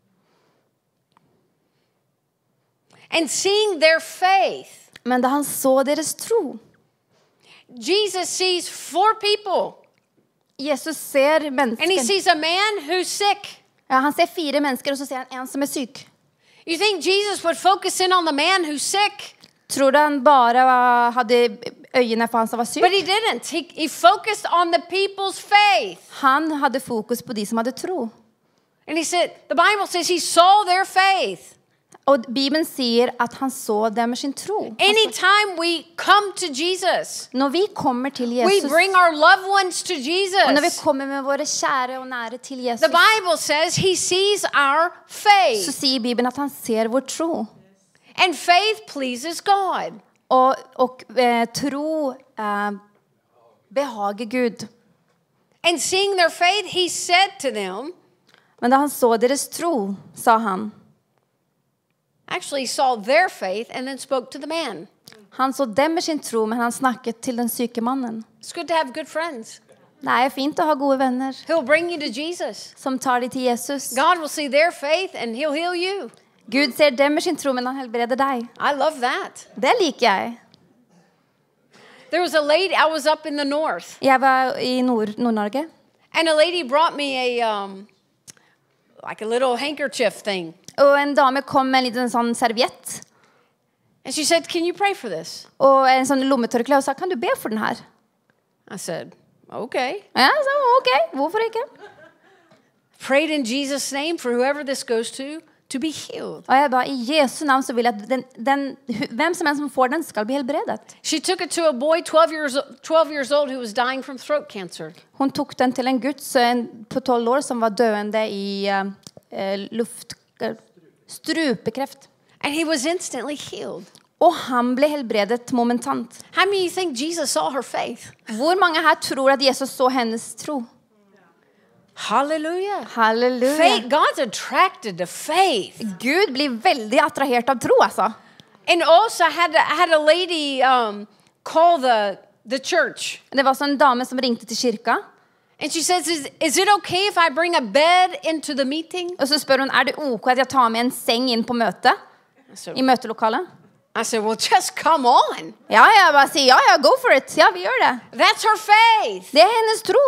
And seeing their faith. Men da han så deres tro, Jesus sees four people. Jesus ser And he mennesker. sees a man who's sick. Ja, han ser fire mennesker, og så ser han en som er syk. You think Jesus would focus in on the man who's sick? Tror du han bare var, hadde øynene for han som var syk? But he didn't. He, he focused on the people's faith. Han hadde fokus på de som hadde tro. And he said, the Bible says he saw their faith. Og Bibelen sier at han så dem med sin tro. Anytime we come to Jesus, Når vi kommer til we Jesus, bring our loved ones to og når vi Jesus. kommer med våre kjære og nære til Jesus, The Bible says he sees our så faith. sier Bibelen at han ser vår tro. And faith pleases God. Og, og eh, tro eh, behager Gud. And seeing their faith, he said to them, Men da han så deres tro, sa han, actually he saw their faith and then spoke to the man. han så dem med sin tro, men han snakket til den syke mannen. It's good to have good friends. Det er fint å ha gode venner He'll bring you to Jesus. som tar de til Jesus. God will see their faith and he'll heal you. Gud ser dem med sin tro, men han helbreder deg. I love that. Det liker jeg. There was a lady, I was up in the north, Jeg var i Nord- Nord-Norge, and a lady brought me a, um, like a little handkerchief thing. og en dame kom med en liten sånn serviett, And she said, can you pray for this? og en sånn lommetørkle, og sa, kan du be for den her? I said, okay. Ja, så ok, hvorfor ikke? Prayed in Jesus' name for whoever this goes to, to be healed. Og jeg ba, i Jesu navn så vil jeg at den, den, hvem som er som får den skal bli helbredet. She took it to a boy twelve years, twelve years old who was dying from throat cancer. Hun tok den til en gutt så en, på tolv år som var døende i uh, luft, uh, strupekreft. And he was instantly healed. Og han ble helbredet momentant. How many of you think Jesus saw her faith? Hvor mange her tror at Jesus så hennes tro? Hallelujah. Halleluja. Faith, God's attracted to faith. Gud blir veldig attrahert av tro, altså. And also I had, I had a lady um, call the, the church. Det var så en dame som ringte til kirka. And she says, is, is it okay if I bring a bed into the meeting? Og så spør hun, er det ok at jeg tar med en seng inn på møtet? So, I møtelokalet? I said, well, just come on. Ja, jeg bare sier, ja, ja, go for it. Ja, vi gjør det. That's her faith. Det er hennes tro.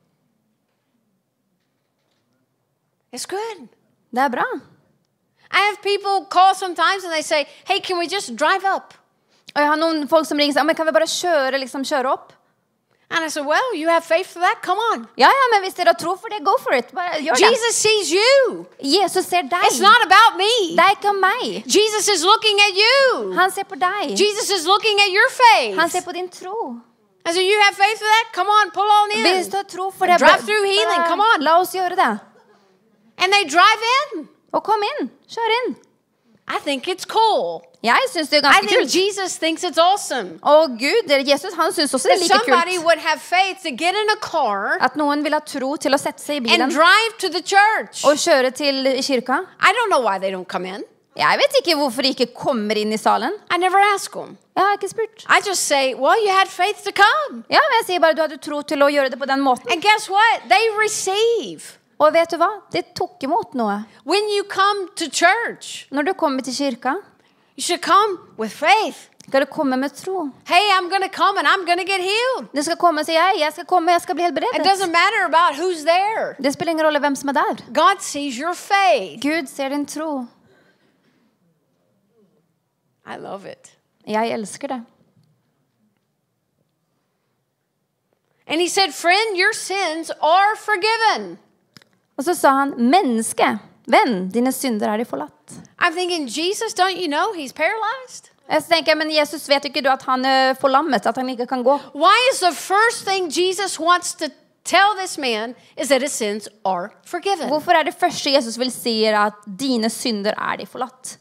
It's good. Det er bra. I have people call sometimes and they say, hey, can we just drive up? Og jeg har noen folk som ringer og sier, men kan vi bare kjøre, liksom kjøre opp? And I said, well, you have faith for that? Come on. Ja, ja, men hvis dere har tro for det, go for it. Bare gjør det. Jesus sees you. Jesus ser deg. It's not about me. Det er ikke om meg. Jesus is looking at you. Han ser på deg. Jesus is looking at your faith. Han ser på din tro. I said, you have faith for that? Come on, pull on in. Hvis du har tro for det, Drive through healing. Come on. La oss gjøre det. And they drive in. Og kom inn. Kjør inn. I think it's cool. Jeg synes det er I ganske think kult. Jesus thinks it's awesome. Og Gud, Jesus, han synes også det er That like somebody kult. would have faith to get in a car At noen vil ha tro til å sette seg i and bilen drive to the church. og kjøre til kirka. I don't know why they don't come in. Jeg vet ikke hvorfor de ikke kommer inn i salen. I never ask them. Jeg har ikke spurt. I just say, well, you had faith to come. Ja, men jeg sier bare du hadde tro til å gjøre det på den måten. And guess what? They receive. Og vet du hva? Det tok imot noe. When you come to church, Når du kommer til kirka, you should come with faith. skal du komme med tro. Hey, I'm going to come and I'm going to get healed. Du skal komme og si, jeg, jeg skal komme, jeg skal bli It helbredet. doesn't matter about who's there. Det spiller ingen rolle hvem som er der. God sees your faith. Gud ser din tro. I love it. Jeg elsker det. And he said, friend, your sins are forgiven. Og så sa han, menneske, venn, dine synder er de forlatt. I'm thinking, Jesus, don't you know he's paralyzed? Jeg tenker, men Jesus, vet ikke du at han er forlammet, at han ikke kan gå? Why is the first thing Jesus wants to tell this man is that his sins are forgiven? Hvorfor er det første Jesus vil si at dine synder er de forlatt?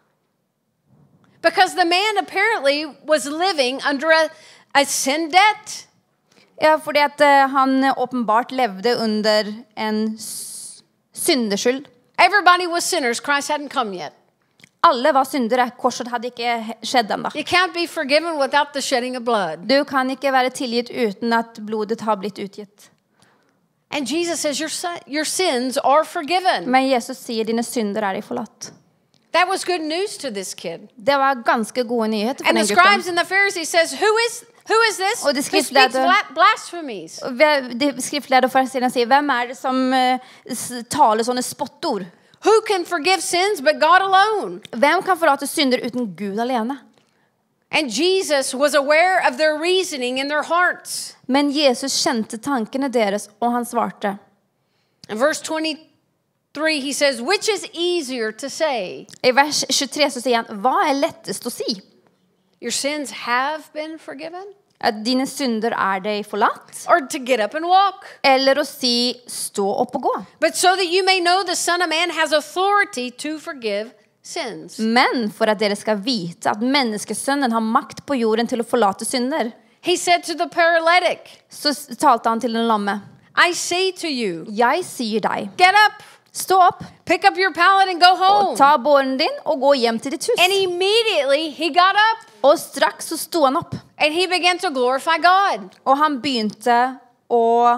Because the man apparently was living under a, a sin debt. Ja, fordi at uh, han åpenbart levde under en s- syndeskyld. Everybody was sinners. Christ hadn't come yet. Alle var syndere. Korset hadde ikke he- skjedd enda. You can't be forgiven without the shedding of blood. Du kan ikke være tilgitt uten at blodet har blitt utgitt. And Jesus says your, si- your sins are forgiven. Men Jesus sier dine synder er de forlatt. That was good news to this kid. Det var ganske gode nyheter for And the den scribes gutten. and the Pharisees says, who is, who is this Og de who speaks skriftlærde- bla- blasphemies? Og ve- De skriftlærde og fariseerne sier, hvem er det som uh, s- taler sånne spottord? Who can forgive sins but God alone? Hvem kan forlate synder uten Gud alene? And Jesus was aware of their reasoning in their hearts. Men Jesus kjente tankene deres, og han svarte. In verse twenty-three, he says, which is easier to say? I vers tjuetre så sier han, hva er lettest å si? Your sins have been forgiven? At dine synder er deg forlatt? Or to get up and walk? Eller å si, stå opp og gå? But so that you may know the Son of Man has authority to forgive sins. Men for at dere skal vite at menneskesønnen har makt på jorden til å forlate synder, He said to the paralytic, så s- talte han til den lamme. I say to you, Jeg sier deg, get up, stå opp, pick up your pallet and go og home. ta båren din og gå hjem til ditt And hus. immediately he got up Og straks så sto han opp, and he began to glorify God. og han begynte å...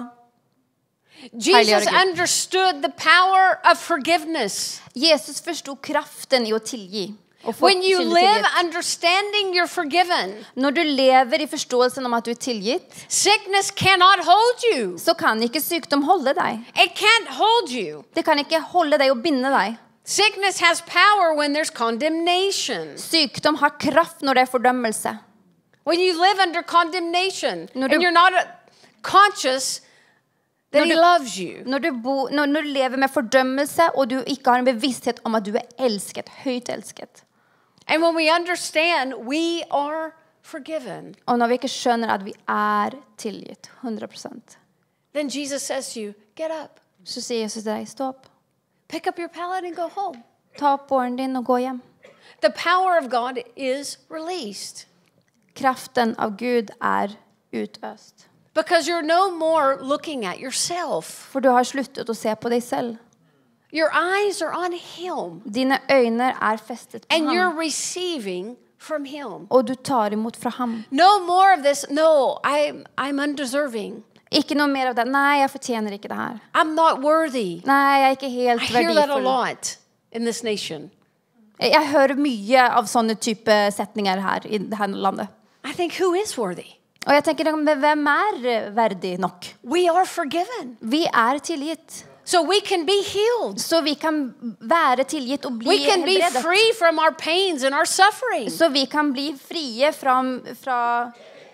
Jesus Gud. understood the power of forgiveness. Jesus forstod kraften i å tilgi. Og få When you synder live tilgitt. understanding you're forgiven, Når du lever i forståelsen om at du er tilgitt, sickness cannot hold you. så kan ikke sykdom holde deg. It can't hold you. Det kan ikke holde deg og binde deg. Sickness has power when there's condemnation. Sykdom har kraft når det er fordømmelse. When you live under condemnation Når and du- you're not uh, conscious that Når he du- loves you. Når du, bo, når, når du lever med fordømmelse, og du ikke har en bevissthet om at du er elsket, høyt elsket. And when we understand we are forgiven, Og når vi ikke skjønner at vi er tilgitt, hundre prosent, then Jesus says to you, get up, så sier Jesus til deg, stå opp, pick up your pallet and go home. ta opp båren din og gå hjem. The power of God is released Kraften av Gud er utøst. because you're no more looking at yourself. For du har sluttet å se på deg selv. Your eyes are on him Dine øyne er festet på and you're ham, receiving from him. og du tar imot fra ham. No more of this, no, I'm, I'm undeserving. Ikke noe mer av det. Nei, jeg fortjener ikke det her. I'm not worthy. Nei, jeg er ikke helt I hear that a verdifull. lot in this nation. Jeg hører mye av sånne type setninger her i dette landet. I think, who is worthy? Og jeg tenker, men hvem er verdig nok? We are forgiven. Vi er tilgitt. So we can be healed. Så vi kan være tilgitt og bli We can be helbredet. free from our pains and our suffering. Så vi kan bli frie fra, fra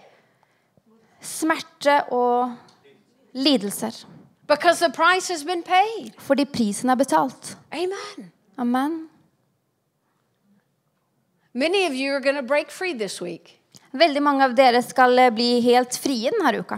smerte og lidelser. Because the price has been paid. Fordi prisen er betalt. Amen. Amen. Many of you are going to break free this week. Veldig mange av dere skal bli helt frie denne uka.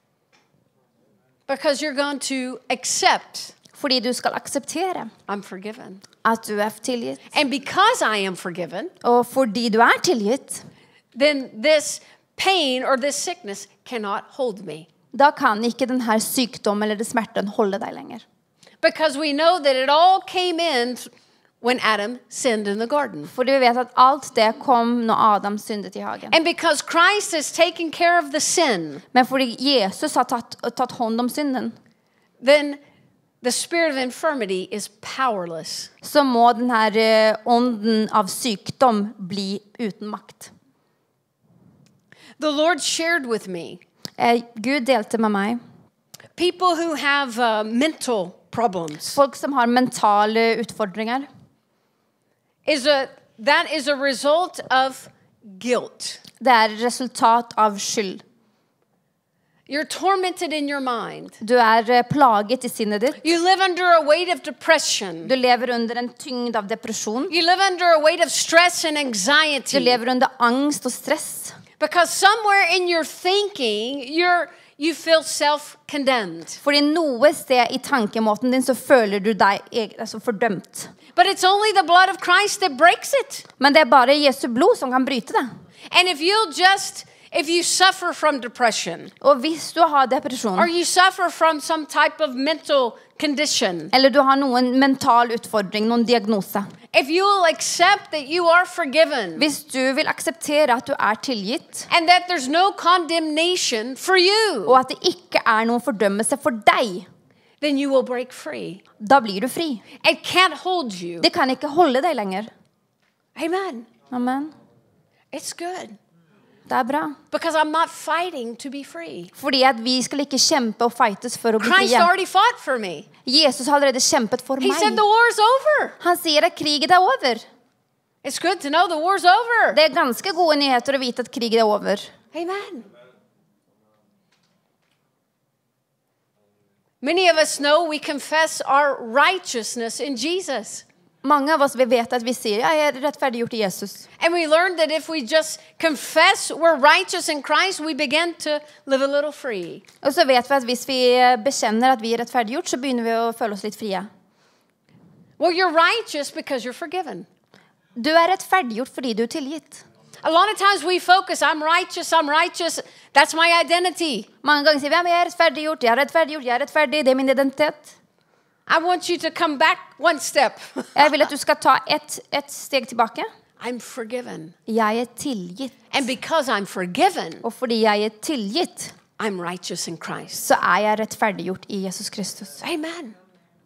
Because you're going to accept, Fordi du skal akseptere I'm forgiven. at du er tilgitt. And because I am forgiven, Og fordi du er tilgitt, then this pain or this sickness cannot hold me. da kan ikke denne sykdommen eller smerten holde deg lenger. Because we know that it all came in when Adam sinned in the garden. Fordi vi vet at alt det kom når Adam syndet i hagen. And because Christ has taken care of the sin, Men fordi Jesus har tatt, tatt hånd om synden, then the spirit of infirmity is powerless. så må denne eh, ånden av sykdom bli uten makt. The Lord shared with me Eh, Gud delte med meg people who have uh, mental problems. folk som har mentale utfordringer. Is a that is a result of guilt. Det er resultat av skyld. You're tormented in your mind. Du er eh, plaget i sinnet ditt. You live under a weight of depression. Du lever under en tyngd av depresjon. You live under a weight of stress and Du anxiety. lever under angst og stress. Because somewhere in your thinking, you're you feel self-condemned. Fordi noe sted i tankemåten din så føler du deg eg- altså fordømt. But it's only the blood of Christ that breaks it. Men det er bare Jesu blod som kan bryte det. And if you'll just if you suffer from depression Og hvis du har depresjon, or you suffer from some type of mental condition, eller du har noen mental utfordring, noen diagnose, if you will accept that you are forgiven hvis du vil akseptere at du er tilgitt, and that there's no condemnation for you, og at det ikke er noen fordømmelse for deg, then you will break free. da blir du fri. It can't hold you. Det kan ikke holde deg lenger. Amen. Amen. It's good. Det er bra. Because I'm not fighting to be free. Fordi at vi skal ikke kjempe og fightes for å bli Christ frie. already fought for me. Jesus har allerede kjempet for He said meg. the war's over. Han sier at krigen er over. It's good to know the war's over. Det er ganske gode nyheter å vite at krigen er over. Amen. Many of us know we confess our righteousness in Jesus. Mange av oss vi vet at vi sier, ja, jeg er rettferdiggjort i Jesus. And we learned that if we just confess we're righteous in Christ, we begin to live a little free. Og så vet vi at hvis vi bekjenner at vi er rettferdiggjort, så begynner vi å føle oss litt frie. Well, you're righteous because you're forgiven. Du er rettferdiggjort fordi du er tilgitt. A lot of times we focus, I'm righteous, I'm righteous. That's my identity. Mange ganger sier vi, ja, men jeg er rettferdiggjort, jeg er rettferdiggjort, jeg er rettferdig, det er min identitet. I want you to come back one step. Jeg vil at du skal ta ett et steg tilbake. I'm forgiven. Jeg er tilgitt. And because I'm forgiven, Og fordi jeg er tilgitt, I'm righteous in Christ. så er jeg rettferdiggjort i Jesus Kristus. Amen.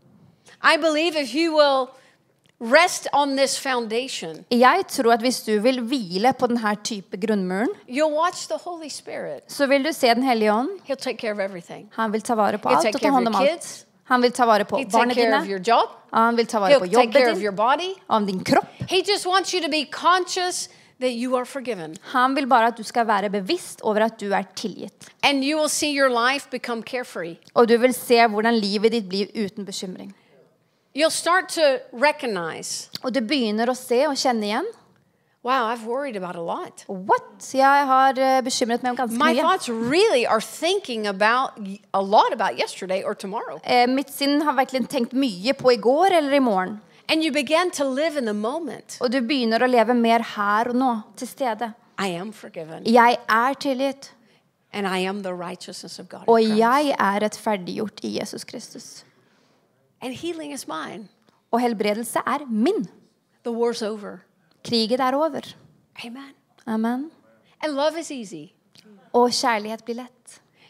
I believe if you will rest on this foundation, Jeg tror at hvis du vil hvile på denne type grunnmuren, you'll watch the Holy Spirit. så vil du se den hellige ånd. He'll take care of everything. Han vil ta vare på He'll alt take og ta care of hånd om your alt. kids. Han vil ta vare på He'll take barna care of dine. your job. Han vil ta vare på He'll take care jobben of din, your body. om din kropp. He just wants you to be conscious that you are forgiven. Han vil bare at du skal være bevisst over at du er tilgitt. And you will see your life become carefree. Og du vil se hvordan livet ditt blir uten bekymring. You'll start to recognize, Og du begynner å se og kjenne igjen. wow, I've worried about a lot. What? Jeg har eh, bekymret meg om ganske My mye. thoughts really are thinking about a lot about yesterday or tomorrow. Eh, mitt sinn har virkelig tenkt mye på i går eller i morgen. And you begin to live in the moment. Og du begynner å leve mer her og nå, til stede. I am forgiven. Jeg er tilgitt, And I am the righteousness of God. in og Christ. jeg er rettferdiggjort i Jesus Kristus. And healing is mine. Og helbredelse er min. The war's over. Krigen er over. Amen. Amen. And love is easy. Og kjærlighet blir lett.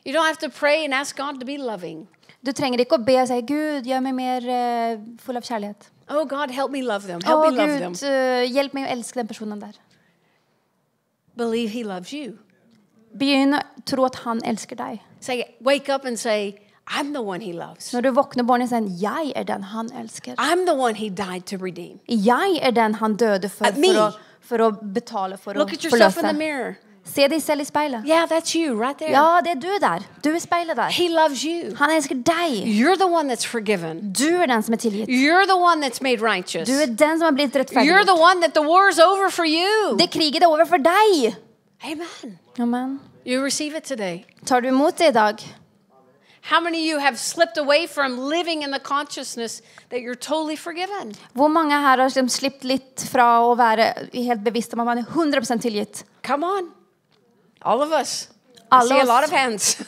You don't have to pray and ask God to be loving. Du trenger ikke å be og si, Gud, gjør meg mer uh, full av kjærlighet. Oh, God, help me love them. Help Å, me love them. Gud, uh, hjelp meg å elske den personen der. Believe he loves you. Begynn å tro at han elsker deg. Say, wake up and say, I'm the one he loves. Når du våkner morgenen, sier han, jeg er den han elsker. I'm the one he died to redeem. Jeg er den han døde for, At me. for, å, for å betale, for Look å at yourself in the forløse. mirror. Se deg selv i speilet. Yeah, that's you right there. Ja, det er du der. Du er speilet der. He loves you. Han elsker deg. You're the one that's forgiven. Du er den som er tilgitt. You're the one that's made righteous. Du er den som har blitt You're rettferdig. the one that the war is over for you. Det kriget er over for deg. Amen. Amen. You receive it today. Tar du imot det i dag? How many of you have slipped away from living in the consciousness that you're totally forgiven? Hvor mange her har liksom slippet litt fra å være helt bevisst om at man er hundre prosent tilgitt? Come on. All of us. I Alle see a lot oss. of hands.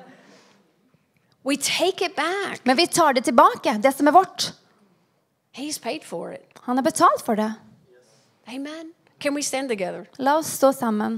We take it back. Men vi tar det tilbake, det som er vårt. He's paid for it. Han har betalt for det. Amen. Can we stand together? La oss stå sammen.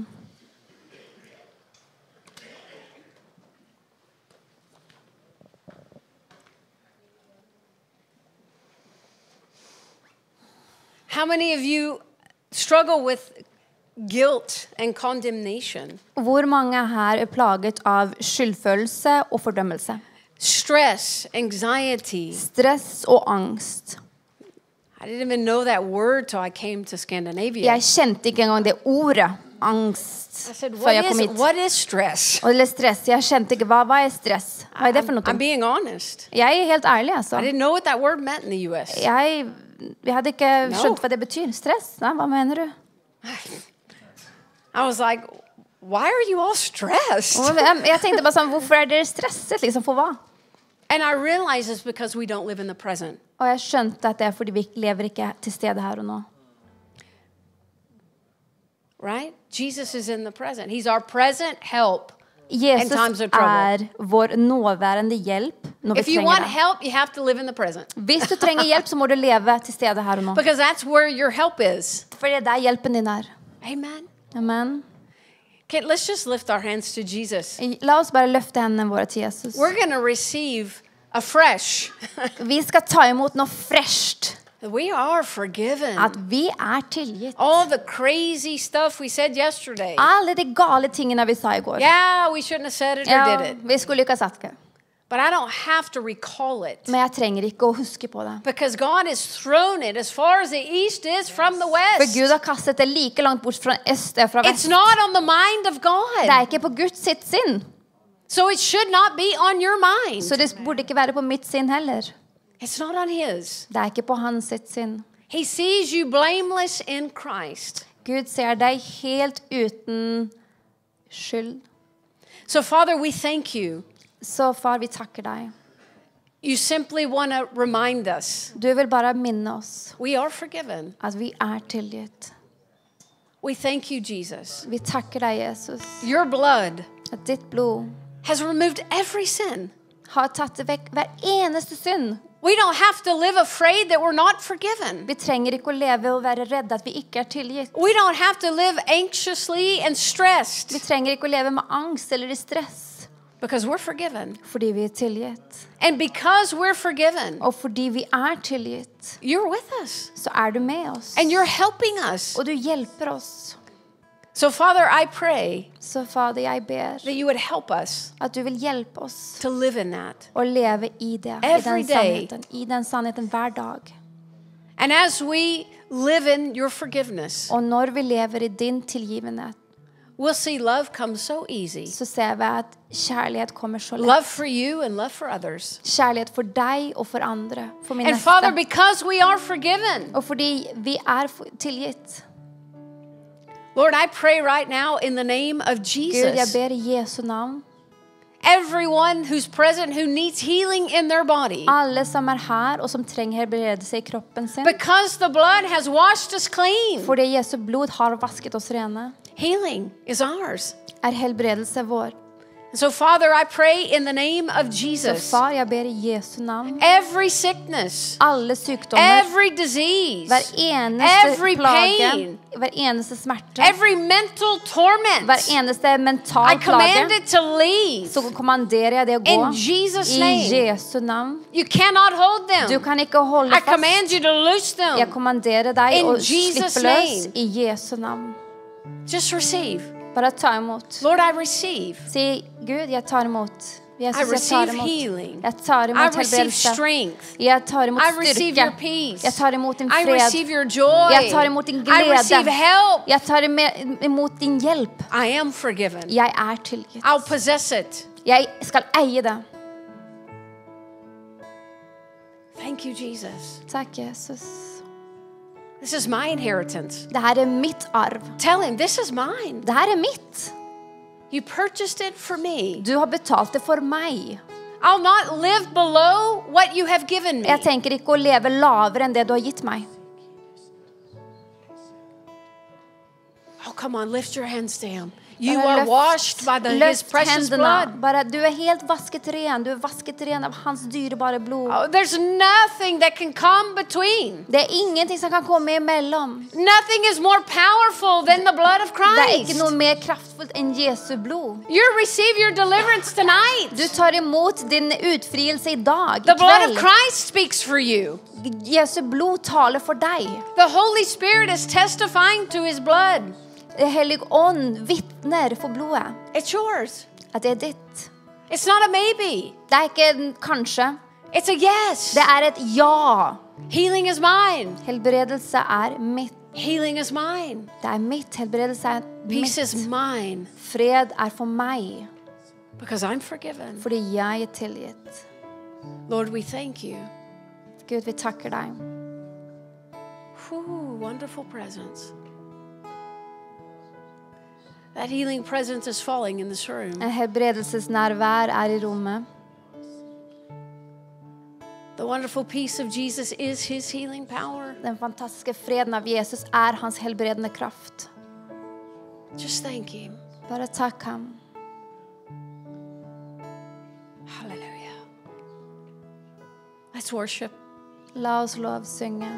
How many of you struggle with guilt and condemnation? Hvor mange her er plaget av skyldfølelse og fordømmelse? Stress, anxiety. Stress og angst. I didn't even know that word till I came to Scandinavia. Jeg kjente ikke engang det ordet, angst, I said, før what jeg kom is, hit. what is stress? Og eller stress, jeg kjente ikke, hva, hva er stress? Hva er det for I'm, I'm noe? being honest. Jeg er helt ærlig, altså. I didn't know what that word meant in the U S. Jeg, jeg hadde ikke No. skjønt hva det betyr. Stress? Nei, hva mener du? I was like, why are you all stressed? Og jeg, jeg tenkte bare sånn, hvorfor er dere stresset, liksom, for hva? And I realized it's because we don't live in the present. Og jeg skjønte at det er fordi vi lever ikke til stede her og nå. Right? Jesus is in the present. He's our present help. Jesus times of trouble. er vår nåværende hjelp når vi If you trenger want det. help, you have to live in the present. Hvis du trenger hjelp, så må du leve til stede her og nå. Because that's where your help is. For det er der hjelpen din er. Amen. Amen. Okay, let's just lift our hands to Jesus. La oss bare løfte hendene våre til Jesus. We're going to receive afresh. Vi skal ta imot noe fresht. We are forgiven. At vi er tilgitt. All the crazy stuff we said yesterday. Alle de gale tingene vi sa i går. Yeah, we shouldn't have said it or Ja, did it. vi skulle ikke ha sagt det. But I don't have to recall it. Men jeg trenger ikke å huske på det. Because God has thrown it as far as the east is from the For west. Gud har kastet det like langt bort fra øst og fra It's vest. not on the mind of Det er God. ikke på Guds sitt sinn. So it should not be on your mind. Så det burde ikke være på mitt sinn heller. It's not on his. Det er ikke på hans sitt sinn. He sees you blameless in Christ. Gud ser deg helt uten skyld. So Father, we thank you. Så far, vi takker deg. You simply want to remind us Du vil bare minne oss we are forgiven. at vi er tilgitt. We thank you, Jesus. Vi takker deg, Jesus, Your blood at ditt blod has removed every sin. har tatt vekk hver eneste synd. We don't have to live afraid that we're not forgiven. Vi trenger ikke å leve og være redde at vi ikke er tilgitt. We don't have to live anxiously and Vi stressed trenger ikke å leve med angst eller i stress, because we're forgiven. fordi vi er tilgitt. And because we're forgiven, Og fordi vi er tilgitt, you're with us så er du med oss. and you're helping us. Og du hjelper oss. So Father, I pray Så Fader, jeg ber that you would help us at du vil hjelpe oss to live in that. å leve i det, i Every den day. sannheten, i den sannheten hver dag. And as we live in your forgiveness, Og når vi lever i din tilgivenhet, we'll see love come so easy. så ser vi at kjærlighet kommer så lett. Love for you and love for others. Kjærlighet for deg og for andre, for min And Father, neste. because we are forgiven, Og fordi vi er for- tilgitt. Lord, I pray right now in the name of Gud, jeg Jesus, ber i Jesu navn. everyone who's present who needs healing in their body, Alle som er her og som trenger helbredelse i kroppen sin. because the blood has washed us clean, Fordi Jesu blod har vasket oss rene, healing is ours. er helbredelse vår. So Father, I pray in the name of Så Jesus. far, jeg ber i Jesu navn. Every sickness, Alle sykdommer, every disease, hver eneste every plage, pain, hver eneste smerte, every mental torment, hver eneste I mental command plage, it to leave. så kommanderer jeg det å gå In Jesus' i name. Jesu navn. You cannot hold Du them. kan ikke holde I command fast. you to loose Jeg them. kommanderer deg In å Jesus' slippe løs name. i Jesu navn. Just receive. Bare ta imot. Lord, I receive. Si, Gud, jeg tar imot. I Jesus, jeg tar receive imot. healing. Jeg tar I imot receive helbredelse. strength. Jeg tar imot I receive your styrke. peace. Jeg tar imot din I fred. receive your joy. Jeg tar imot din I glede. receive help. Jeg tar ime- imot din hjelp. I am forgiven. Jeg er tilgitt. I'll possess it. Jeg skal eie det. Thank you, Jesus. Takk, Jesus. This is my inheritance. Det her er mitt arv. Tell him, this is mine. Det her er mitt. You purchased it for me. Du har betalt det for meg. I'll not live below what you have given me. Jeg tenker ikke å leve lavere enn det du har gitt meg. Oh, come on, lift your hands to him. You Bare are løft- washed by the, his løft precious hendene. blood. Bare, du er helt vasket ren. Du er vasket ren av hans dyrebare blod. Oh, there's nothing that can come between. Det er ingenting som kan komme imellom. Nothing is more powerful than the blood of Det er Christ. ikke noe mer kraftfullt enn Jesu blod. You receive your deliverance tonight. Du tar imot din utfrielse i dag, The i blood of kveld. Christ speaks for you. Jesu blod taler for deg. The Holy Spirit is testifying to his blood. Hellig ånd vittner for blodet. It's yours. At det er ditt. It's not a maybe. Det er ikke en kanskje. It's a yes. Det er et ja. Healing is mine. Helbredelse er mitt. Healing is mine. Det er mitt. Helbredelse er Peace is mitt. mine. Fred er for meg. Because I'm forgiven. Fordi jeg er tilgitt. Lord, we thank you. Gud, vi takker deg. Whew, wonderful presence. That healing presence is falling in this room. En helbredelsesnærvær er i rommet. The wonderful peace of Jesus is his healing power. Den fantastiske freden av Jesus er hans helbredende kraft. Just thank him. Bare takk ham. Hallelujah. Let's worship. La oss lovsynge.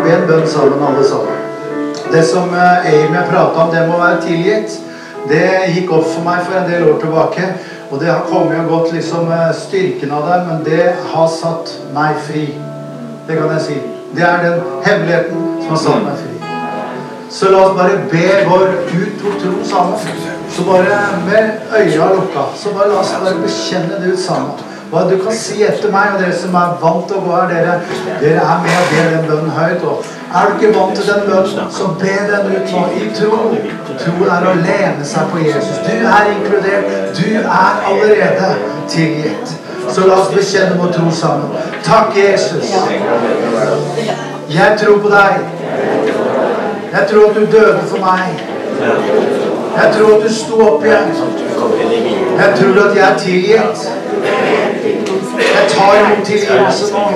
vi en bønn sammen, alle sammen. Det som Amy har pratet om, det må være tilgitt. Det gikk opp for meg for en del år tilbake, og det har kommet og gått liksom styrken av det, men det har satt meg fri. Det kan jeg si. Det er den hemmeligheten som har satt meg fri. Så la oss bare be vår ut og tro sammen. Så bare med øya lukka, så bare la oss bare bekjenne det ut sammen. Hva du kan si etter meg, og dere som er vant til å gå her, dere, dere er med og ber den bønnen høyt. Og er du ikke vant til den bønnen, så be den ut nå i tro. Tro er å lene seg på Jesus. Du er inkludert. Du er allerede tilgitt. Så la oss bekjenne vår tro sammen. Takk, Jesus. Jeg tror på deg. Jeg tror at du døde for meg. Jeg tror at du sto opp igjen. Jeg tror at jeg er tilgitt. Jeg tar imot tilgivelse nå.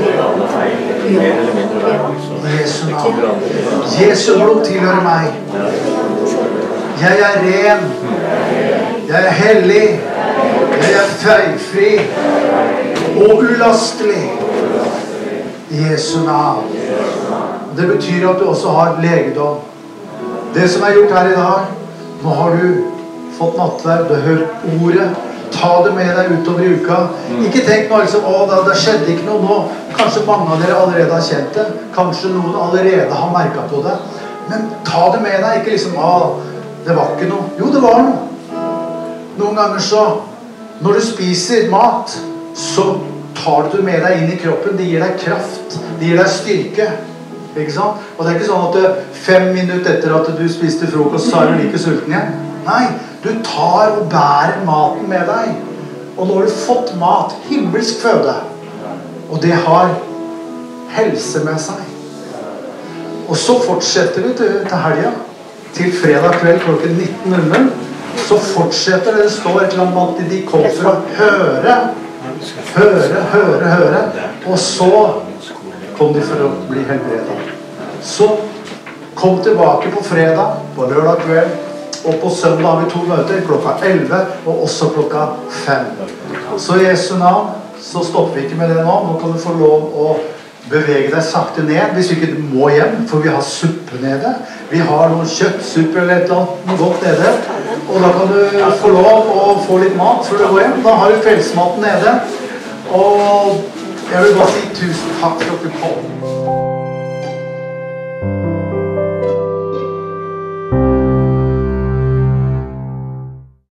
Jesu navn. Jesu blod tilhører meg. Jeg er ren. Jeg er hellig. Jeg er feilfri og ulastelig. Jesu navn. Det betyr at du også har legedom. Det som er gjort her i dag, nå har du fått nattverd, du har hørt ordet. Ta det med deg utover i uka. Ikke tenk nå liksom, å, det, det skjedde ikke noe nå. Kanskje mange av dere allerede har kjent det. Kanskje noen allerede har merket på det. Men ta det med deg, ikke liksom, å, det var ikke noe. Jo, det var noe. Noen ganger så, når du spiser mat, så tar du med deg inn i kroppen. Det gir deg kraft. Det gir deg styrke. Ikke sant? Og det er ikke sånn at det, fem minutter etter at du spiste frokost, så er du like sulten igjen. Nei, du tar og bærer maten med deg. Og nå har du fått mat, himmelsk føde. Og det har helse med seg. Og så fortsetter du til, til helgen, til fredag kveld klokken nitten null null. Så fortsetter det, det står et eller annet at de kom for å høre, høre, høre, høre. Og så kom de for å bli helbredet. Så kom tilbake på fredag, på lørdag kveld, og på søndag har vi to møter, klokka elleve, og også klokka fem. Så i Jesu navn, så stopper vi ikke med det nå. Nå kan du få lov å bevege deg sakte ned, hvis ikke du må hjem, for vi har suppe nede. Vi har noen kjøttsuppe eller et eller annet godt nede. Og da kan du få lov å få litt mat før du går hjem. Da har du kveldsmaten nede. Og jeg vil bare si tusen takk for at du kom.